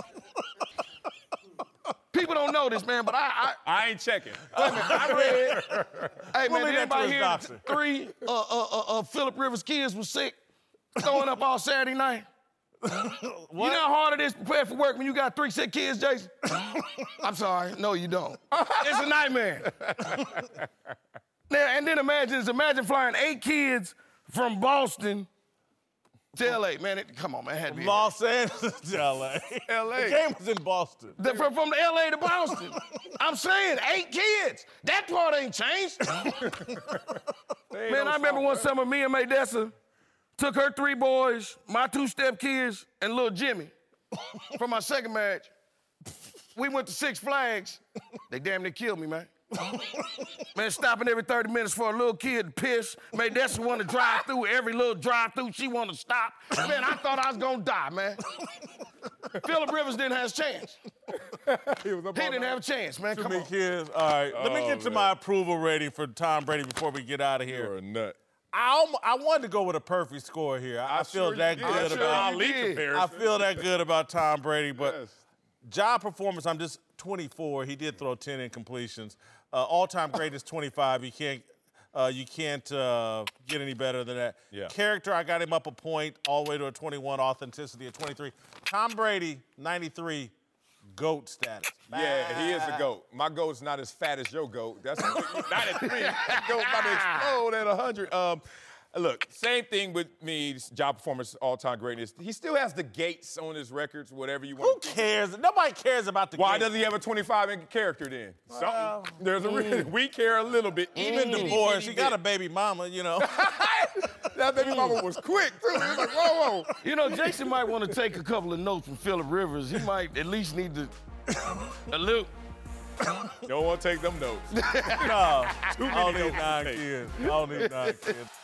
People don't know this, man, but I, I, I ain't checking. I read. Hey, We'll man, leave that to anybody his here? doctor. Three uh, uh, uh, uh, Phillip Rivers kids was sick, throwing up all Saturday night. You know how hard it is to prepare for work when you got three sick kids, Jason? I'm sorry, no, you don't. It's a nightmare. Now, and then imagine, imagine flying eight kids from Boston to L A. Man, it, come on, man, it had to be Los Angeles to L A. L A. The game was in Boston. The, from, from L A to Boston. I'm saying eight kids. That part ain't changed. Man, I remember one summer me and Maydessa took her three boys, my two step-kids, and little Jimmy from my second marriage. We went to Six Flags. They damn near killed me, man. Man, stopping every thirty minutes for a little kid to piss. Maydessa want to drive through. Every little drive through, she want to stop. Man, I thought I was going to die, man. Phillip Rivers didn't have a chance. He, was up He all didn't night. have a chance, man. Too Come many on. kids. All right, let me Oh, get to man. my approval rating for Tom Brady before we get out of You're here. a nut. I, almo- I wanted to go with a perfect score here. I, feel sure that you good did. about Ali comparison. I feel that good about Tom Brady, but Yes. job performance, I'm just twenty-four. He did throw ten incompletions. Uh, all-time greatest twenty-five. You can't uh, you can't uh, get any better than that. Yeah. Character, I got him up a point, all the way to a twenty-one. Authenticity at twenty-three. Tom Brady, ninety-three. GOAT status. Yeah, he is a GOAT. My GOAT's not as fat as your GOAT. That's ninety-three. GOAT about to explode at one hundred. Um, look, same thing with me, job performance, all-time greatness. He still has the gates on his records, whatever you Who want. cares? Nobody cares about the Why game. does he have a twenty-five in character then? Well, Something. There's a reason. We care a little bit. Even Itty, divorced, itty he got a bit. baby mama, you know. That baby mama was quick, too. He was like, whoa, whoa. You know, Jason might want to take a couple of notes from Phillip Rivers. He might at least need to a little. Don't want to take them notes. No, I don't many need notes to nine take. kids. I don't need nine kids.